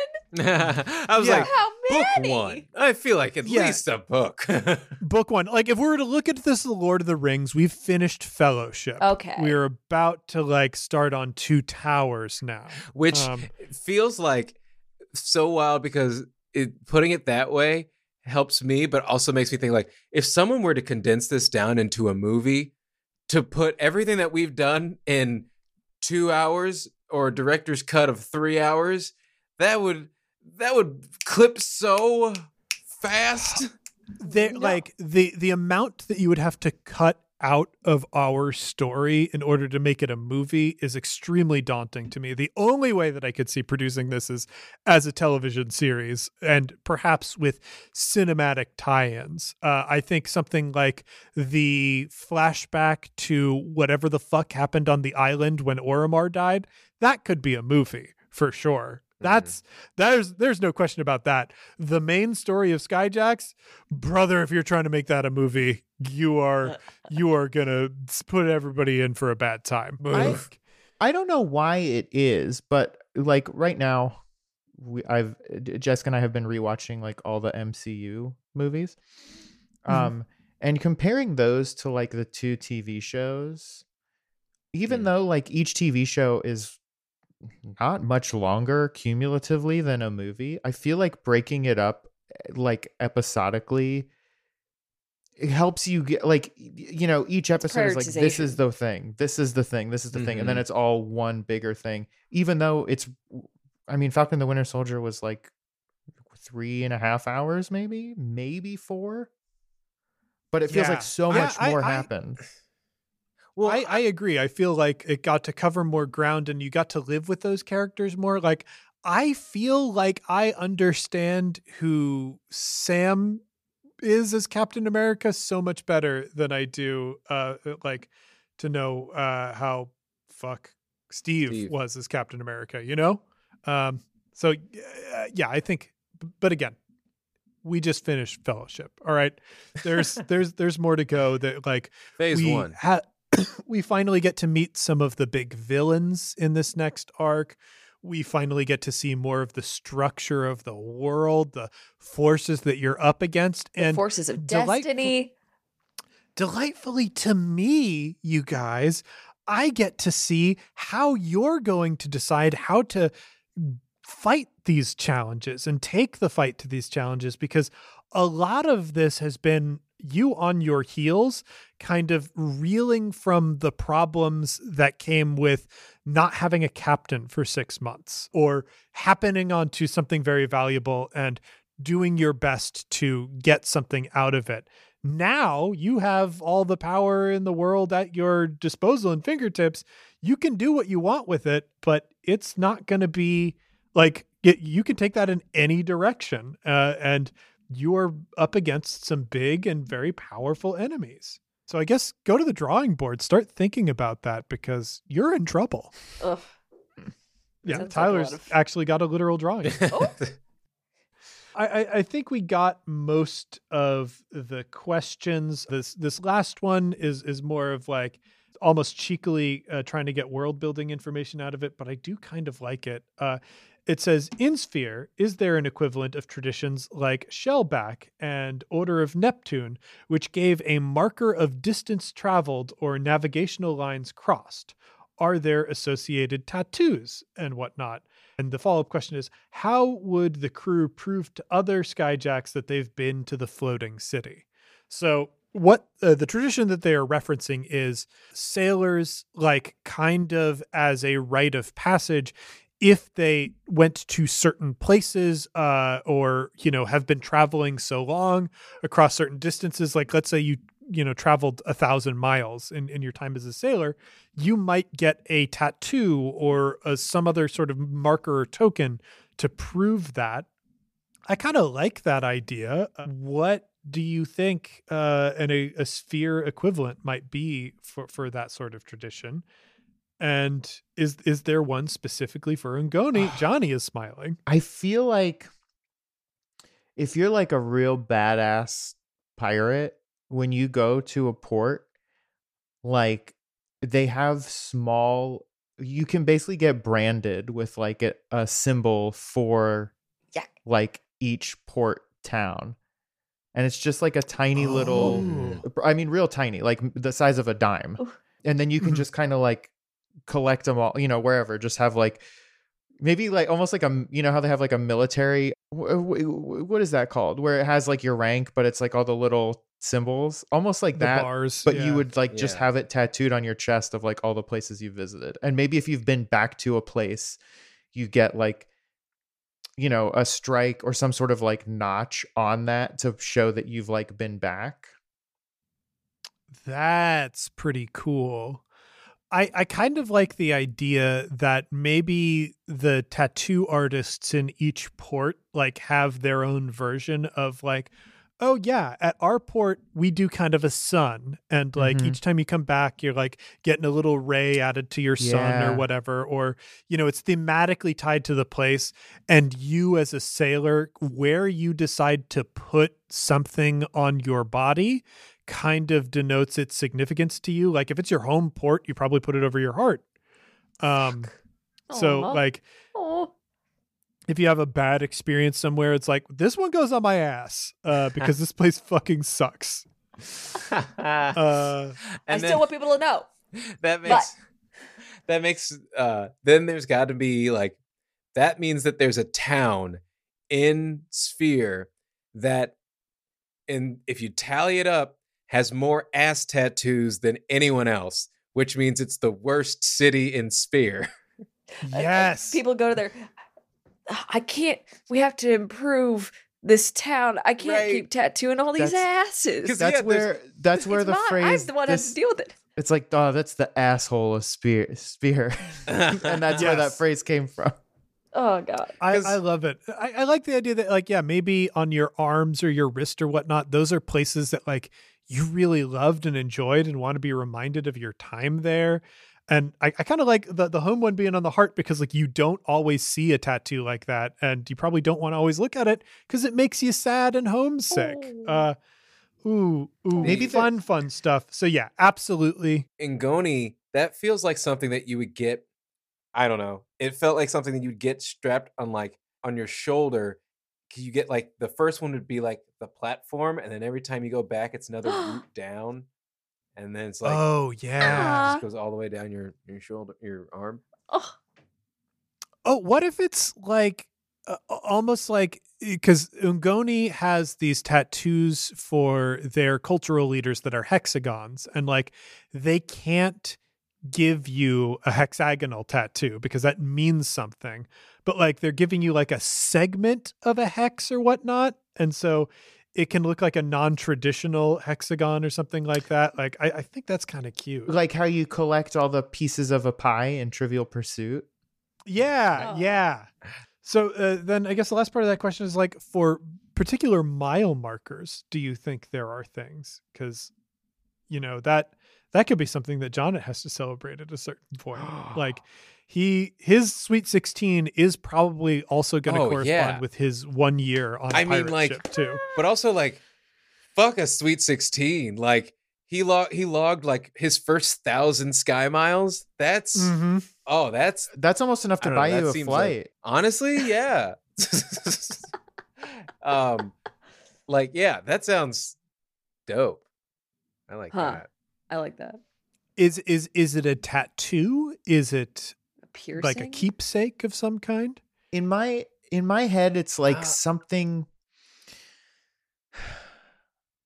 E: I was
B: Yeah.
E: like,
C: How many?
E: book one. I feel like at
B: Yeah.
E: least a book.
B: Book one. Like, if we were to look at this, The Lord of the Rings, we've finished Fellowship.
C: Okay.
B: We're about to like start on Two Towers now.
E: Which
B: Um,
E: feels like so wild because it, putting it that way helps me, but also makes me think like, if someone were to condense this down into a movie, to put everything that we've done in two hours or a director's cut of three hours, that would that would clip so fast.
B: They
C: No.
B: like the the amount that you would have to cut out of our story in order to make it a movie is extremely daunting to me. The only way that I could see producing this is as a television series, and perhaps with cinematic tie-ins. Uh, I think something like the flashback to whatever the fuck happened on the island when Oromar died, that could be a movie for sure. That's there's there's no question about that. The main story of Skyjacks, brother, if you're trying to make that a movie, you are you are gonna put everybody in for a bad time.
D: I, I don't know why it is, but like right now, we I've Jessica and I have been rewatching like all the M C U movies,
B: Mhm.
D: um, and comparing those to like the two T V shows. Even
E: Mm.
D: though like each T V show is not much longer cumulatively than a movie, I feel like breaking it up like episodically, it helps you get like y- you know, each episode is like, this is
C: prioritization.
D: the thing, this is the thing, this is the thing, and then
E: Mhm.
D: it's all one bigger thing. Even though it's, I mean, Falcon the Winter Soldier was like three and a half hours, maybe, maybe four, but it feels
B: Yeah.
D: like so
B: Yeah,
D: much
B: I-
D: more
B: I-
D: happened.
B: Well, I, I agree. I feel like it got to cover more ground and you got to live with those characters more. Like, I feel like I understand who Sam is as Captain America so much better than I do, uh, like, to know uh, how fuck Steve,
E: Steve.
B: was as Captain America, you know? Um, so, uh, yeah, I think, but again, we just finished Fellowship. All right. There's, there's, there's more to go that like,
E: Phase
B: we
E: one.
B: ha- we finally get to meet some of the big villains in this next arc. We finally get to see more of the structure of the world, the forces that you're up against.
C: The
B: And
C: forces of
B: delightful-
C: destiny.
B: delightfully to me, you guys, I get to see how you're going to decide how to fight these challenges and take the fight to these challenges, because a lot of this has been you on your heels, kind of reeling from the problems that came with not having a captain for six months or happening onto something very valuable and doing your best to get something out of it. Now you have all the power in the world at your disposal and fingertips. You can do what you want with it, but it's not going to be like it, you can take that in any direction. Uh, and you are up against some big and very powerful enemies. So I guess go to the drawing board, start thinking about that, because you're in trouble.
C: Ugh.
B: Yeah,
C: Sounds like a
B: Tyler's
C: lot of-
B: actually got a literal drawing.
C: Oh.
B: I, I, I think we got most of the questions. This this last one is is more of like almost cheekily uh, trying to get world building information out of it, but I do kind of like it. Uh, it says, in Sphere, is there an equivalent of traditions like Shellback and Order of Neptune, which gave a marker of distance traveled or navigational lines crossed? Are there associated tattoos and whatnot? And the follow-up question is, how would the crew prove to other Skyjacks that they've been to the floating city? So what uh, the tradition that they are referencing is sailors, like kind of as a rite of passage, if they went to certain places uh, or, you know, have been traveling so long across certain distances, like let's say you, you know, traveled a thousand miles in, in your time as a sailor, you might get a tattoo or a, some other sort of marker or token to prove that. I kind of like that idea. What do you think uh, an, a, a sphere equivalent might be for, for that sort of tradition? And is is there one specifically for Ungoni? Johnny is smiling.
D: I feel like if you're like a real badass pirate, when you go to a port, like they have small, you can basically get branded with like a, a symbol for
C: Yeah.
D: like each port town. And it's just like a tiny
B: Oh.
D: little, I mean, real tiny, like the size of a dime.
C: Oh.
D: And then you can
B: Mhm.
D: just kind of like collect them all, you know, wherever, just have like, maybe like almost like a, you know, how they have like a military, wh- wh- what is that called? Where it has like your rank, but it's like all the little symbols, almost like
B: The
D: that.
B: bars.
D: But
B: yeah.
D: you would like just
E: Yeah.
D: have it tattooed on your chest of like all the places you've visited. And maybe if you've been back to a place, you get like, you know, a strike or some sort of like notch on that to show that you've like been back.
B: That's pretty cool. I, I kind of like the idea that maybe the tattoo artists in each port like have their own version of like, oh yeah, at our port we do kind of a sun, and like
D: Mhm.
B: each time you come back you're like getting a little ray added to your sun
D: Yeah.
B: or whatever, or you know, it's thematically tied to the place, and you as a sailor, where you decide to put something on your body kind of denotes its significance to you. Like if it's your home port, you probably put it over your heart. Um, so
C: Aw.
B: like
C: Oh.
B: if you have a bad experience somewhere, it's like, this one goes on my ass uh, because this place fucking sucks. Uh,
C: I
E: and
C: still
E: then
C: want people to know.
E: that makes that makes uh then there's got to be like, that means that there's a town in Sphere that, and if you tally it up, has more ass tattoos than anyone else, which means it's the worst city in Sphere.
C: And- and
B: yes.
C: people go to their, I can't, we have to improve this town. I can't
E: Right.
C: keep tattooing all these
D: That's-
C: asses.
E: 'Cause
D: That's
E: yeah, there's-
D: where that's where
C: It's
D: the
C: mine.
D: phrase
C: I'm the one who has
D: this-
C: to deal with it.
D: it's like, oh, that's the asshole of spear spear. And that's where that
B: Yes.
D: phrase came from.
C: Oh God.
B: I,
E: 'Cause-
B: I love it. I, I like the idea that like, yeah, maybe on your arms or your wrist or whatnot, those are places that like you really loved and enjoyed and want to be reminded of your time there. And I, I kind of like the, the home one being on the heart because like you don't always see a tattoo like that. And you probably don't want to always look at it because it makes you sad and homesick.
C: Ooh.
B: Uh, ooh, ooh,
E: Maybe
B: fun, fun stuff. So yeah, absolutely.
E: In Goni, that feels like something that you would get. I don't know. It felt like something that you'd get strapped on like on your shoulder. You get like the first one would be like the platform, and then every time you go back, it's another route down, and then it's like
B: Oh
E: it
B: yeah.
E: just goes all the way down your your shoulder, your arm.
C: Oh.
B: Oh, what if it's like uh, almost like, because Ungoni has these tattoos for their cultural leaders that are hexagons, and like they can't give you a hexagonal tattoo because that means something, but like they're giving you like a segment of a hex or whatnot, and so it can look like a non-traditional hexagon or something like that. Like I, I think that's kind of cute.
D: Like how you collect all the pieces of a pie in Trivial Pursuit.
B: Yeah,
C: Oh.
B: yeah. So uh, then I guess the last part of that question is like, for particular mile markers, do you think there are things? Because, you know, that that could be something that John has to celebrate at a certain point. Like he his Sweet sixteen is probably also going to
E: Oh,
B: correspond
E: yeah.
B: with his one year on a
E: I mean,
B: pirate
E: like-
B: ship too.
E: But also like, fuck a Sweet sixteen. Like he log he logged like his first thousand sky miles. That's
B: Mm-hmm.
E: oh, that's
D: That's almost enough
E: I
D: to
E: don't know,
D: buy
E: that
D: you a
E: seems
D: flight.
E: like- honestly, yeah. um, like yeah, that sounds dope. I like
C: Huh.
E: that.
C: I like that.
B: Is is is it a tattoo? Is it
C: A piercing.
B: like a keepsake of some kind?
D: In my in my head, it's like
E: Uh,
D: something.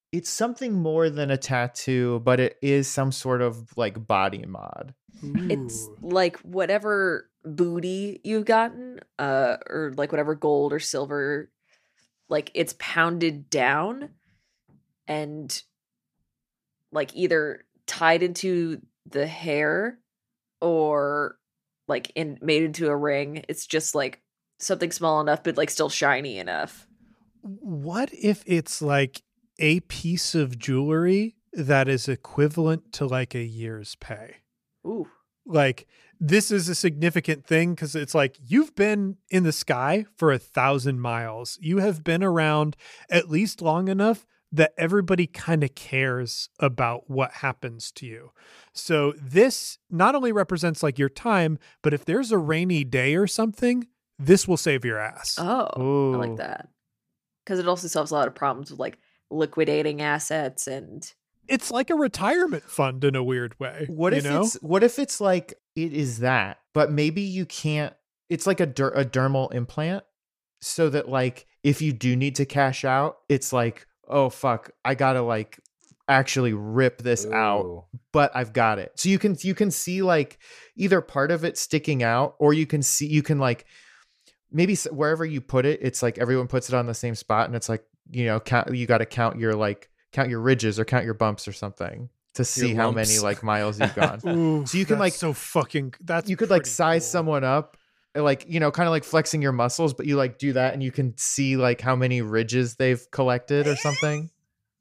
D: it's something more than a tattoo, but it is some sort of like body mod.
C: It's
B: Ooh.
C: like whatever booty you've gotten, uh, or like whatever gold or silver, like it's pounded down and like either tied into the hair or like in made into a ring. It's just like something small enough but like still shiny enough.
B: What if it's like a piece of jewelry that is equivalent to like a year's pay?
C: Ooh.
B: Like, this is a significant thing because it's like you've been in the sky for a thousand miles. You have been around at least long enough that everybody kind of cares about what happens to you. So this not only represents like your time, but if there's a rainy day or something, this will save your ass.
C: Oh,
D: Ooh.
C: I like that. Because it also solves a lot of problems with like liquidating assets and
B: It's like a retirement fund in a weird way.
D: What
B: you
D: if
B: know?
D: it's what if it's like it is that, but maybe you can't. It's like a der- a dermal implant, so that like if you do need to cash out, it's like, oh fuck, I gotta like actually rip this out,
E: Ooh.
D: but I've got it. So you can you can see like either part of it sticking out, or you can see you can like maybe s- wherever you put it, it's like everyone puts it on the same spot, and it's like, you know, count. You got to count your like. count your ridges or count your bumps or something to see how
E: lumps.
D: many like miles you've gone.
B: Ooh,
D: So you can,
B: that's
D: like-
B: so fucking that's
D: You could like
B: pretty
D: size
B: cool.
D: someone up, like, you know, kind of like flexing your muscles, but you like do that and you can see like how many ridges they've collected or something.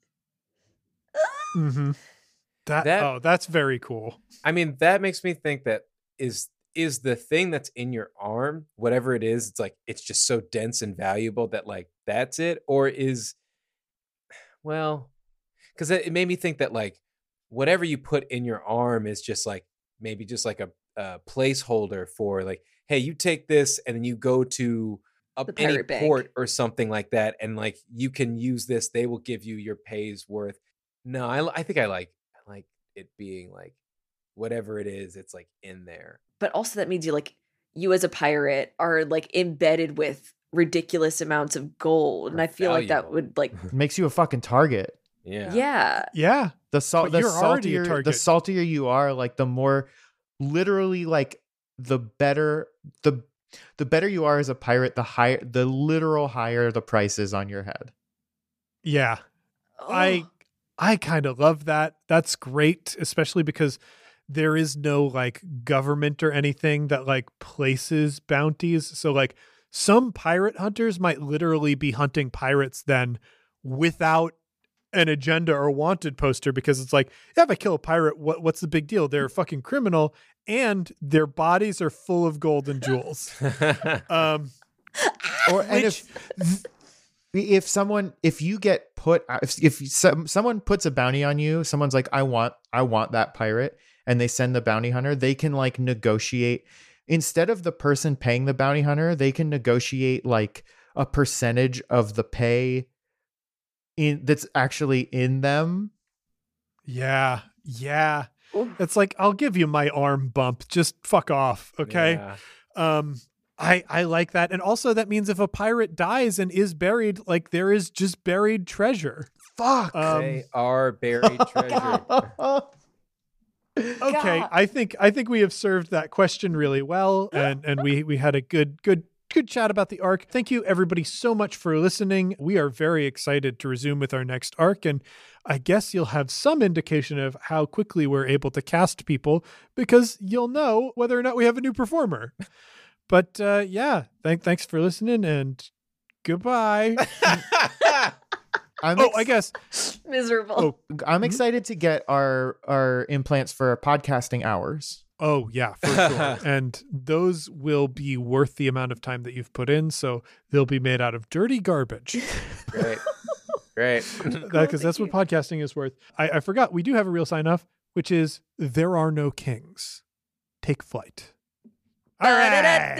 B: Mhm. That,
E: That-
B: oh, that's very cool.
E: I mean, that makes me think that is is the thing that's in your arm, whatever it is, it's like it's just so dense and valuable that like that's it, or is, well, because it, it made me think that like whatever you put in your arm is just like maybe just like a, a placeholder for like, hey, you take this and then you go to a,
C: The
E: any
C: pirate bank.
E: port or something like that, and like you can use this. They will give you your pay's worth. No, I I think I like I like it being like whatever it is, it's like in there.
C: but also that means you like you as a pirate are like embedded with ridiculous amounts of gold, and
E: Or
C: I feel like that
E: valuable.
C: would like
D: It makes you a fucking target.
E: Yeah.
C: yeah.
B: Yeah.
D: The salt,
B: But
D: the
B: you're already a
D: saltier, the
B: target.
D: saltier you are, like the more, literally, like the better the the better you are as a pirate, the higher, the literal higher the price is on your head.
B: Yeah. I
C: Oh.
B: I kind of love that. That's great, especially because there is no like government or anything that like places bounties. So like some pirate hunters might literally be hunting pirates then without an agenda or wanted poster, because it's like, yeah, if I kill a pirate, what what's the big deal? They're a fucking criminal and their bodies are full of gold and jewels. Um
D: Or and
B: Which-
D: if if someone if you get put if if some, someone puts a bounty on you, someone's like, I want I want that pirate, and they send the bounty hunter, they can like negotiate, instead of the person paying the bounty hunter, they can negotiate like a percentage of the pay in that's actually in them.
B: yeah. Yeah.
C: Ooh.
B: It's like, I'll give you my arm bump. Just fuck off. Okay.
E: Yeah.
B: Um, I, I like that. And also that means if a pirate dies and is buried, like there is just buried treasure.
D: Fuck.
B: Um,
E: They are buried treasure.
B: okay.
C: God.
B: I think, I think we have served that question really well. And, and we, we had a good, good, good chat about the arc. Thank you everybody so much for listening. We are very excited to resume with our next arc. And I guess you'll have some indication of how quickly we're able to cast people, because you'll know whether or not we have a new performer. But uh, yeah, thank, thanks for listening and goodbye.
D: I'm
B: Oh,
D: ex-
B: I guess.
C: Miserable.
B: Oh,
D: I'm excited to get our our implants for our podcasting hours.
B: oh yeah, for sure. And those will be worth the amount of time that you've put in. So they'll be made out of dirty garbage.
E: Great. Great.
B: Because that's what podcasting is worth. I, I forgot we do have a real sign off, which is there are no kings. Take flight. All right.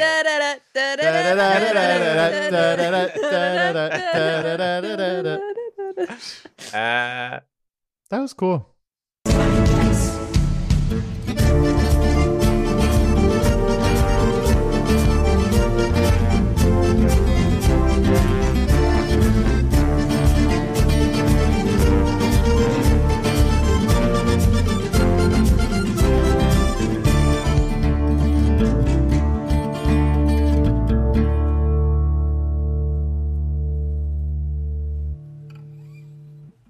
E: Uh,
D: That was cool.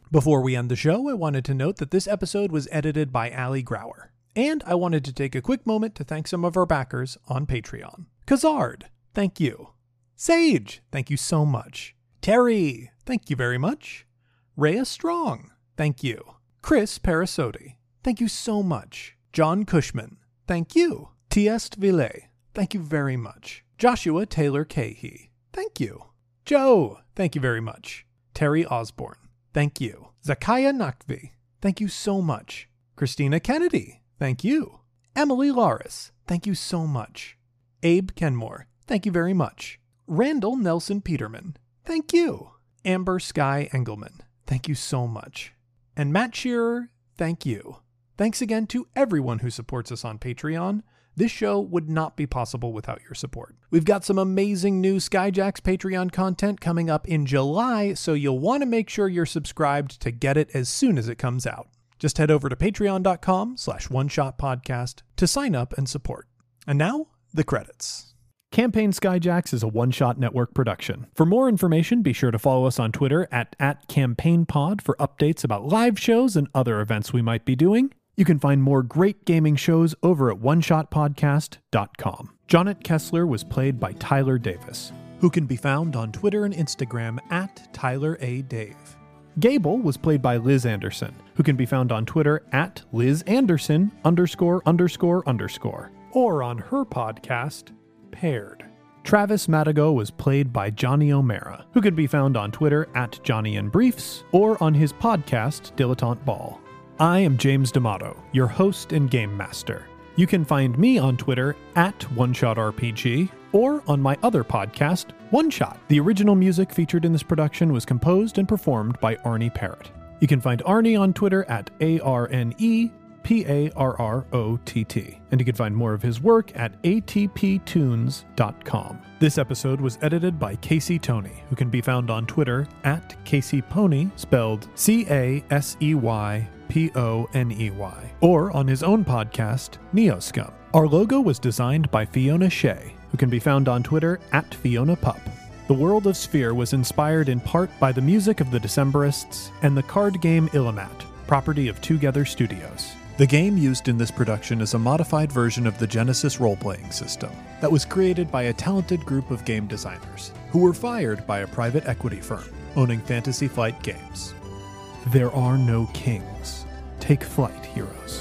B: Before we end the show, I wanted to note that this episode was edited by Ali Grauer. And I wanted to take a quick moment to thank some of our backers on Patreon. Kazard, thank you. Sage, thank you so much. Terry, thank you very much. Rhea Strong, thank you. Chris Parasotti, thank you so much. John Cushman, thank you. T S Ville, thank you very much. Joshua Taylor Cahey, thank you. Joe, thank you very much. Terry Osborne, thank you. Zakaya Nakvi, thank you so much. Christina Kennedy, thank you. Emily Laris, thank you so much. Abe Kenmore, thank you very much. Randall Nelson Peterman, thank you. Amber Sky Engelman, thank you so much. And Matt Shearer, thank you. Thanks again to everyone who supports us on Patreon. This show would not be possible without your support. We've got some amazing new Skyjacks Patreon content coming up in July, so you'll want to make sure you're subscribed to get it as soon as it comes out. Just head over to patreon.com slash one shot podcast to sign up and support. And now, the credits. Campaign Skyjacks is a one-shot network production. For more information, be sure to follow us on Twitter at, at CampaignPod for updates about live shows and other events we might be doing. You can find more great gaming shows over at one shot podcast dot com. Jonnet Kessler was played by Tyler Davis, who can be found on Twitter and Instagram at Tyler A. Dave. Gable was played by Liz Anderson, who can be found on Twitter at Liz Anderson underscore underscore underscore, or on her podcast, Paired. Travis Madigo was played by Johnny O'Mara, who can be found on Twitter at Johnny in Briefs, or on his podcast, Dilettante Ball. I am James D'Amato, your host and game master. You can find me on Twitter at OneShotRPG, or on my other podcast, One Shot. The original music featured in this production was composed and performed by Arnie Parrott. You can find Arnie on Twitter at A R N E P A R R O T T, and you can find more of his work at A T P tunes dot com. This episode was edited by Casey Toney, who can be found on Twitter at Casey Pony, spelled C A S E Y P O N E Y, or on his own podcast, Neoscum. Our logo was designed by Fiona Shea, who can be found on Twitter at Fiona Pup. The world of Sphere was inspired in part by the music of the Decemberists and the card game Illimat, property of Together Studios. The game used in this production is a modified version of the Genesis role-playing system that was created by a talented group of game designers who were fired by a private equity firm owning Fantasy Flight Games. There are no kings. Take flight, heroes.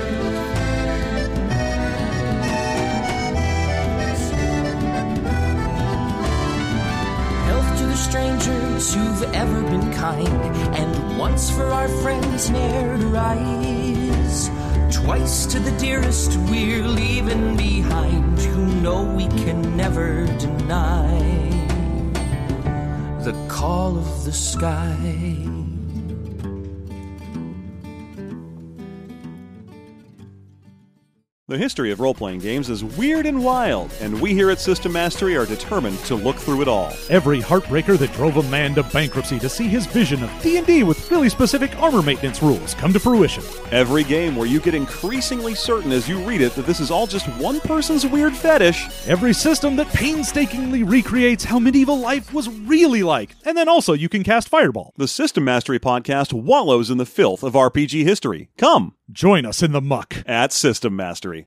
F: Health to the strangers who've ever been kind, and once for our friends ne'er to rise. Twice to the dearest we're leaving behind, who know we can never deny the call of the sky.
G: The history of role-playing games is weird and wild, and we here at System Mastery are determined to look through it all.
H: Every heartbreaker that drove a man to bankruptcy to see his vision of D and D with really specific armor maintenance rules come to fruition.
G: Every game where you get increasingly certain as you read it that this is all just one person's weird fetish.
H: Every system that painstakingly recreates how medieval life was really like. And then also you can cast Fireball.
G: The System Mastery podcast wallows in the filth of R P G history. Come!
H: Join us in the muck
G: at System Mastery.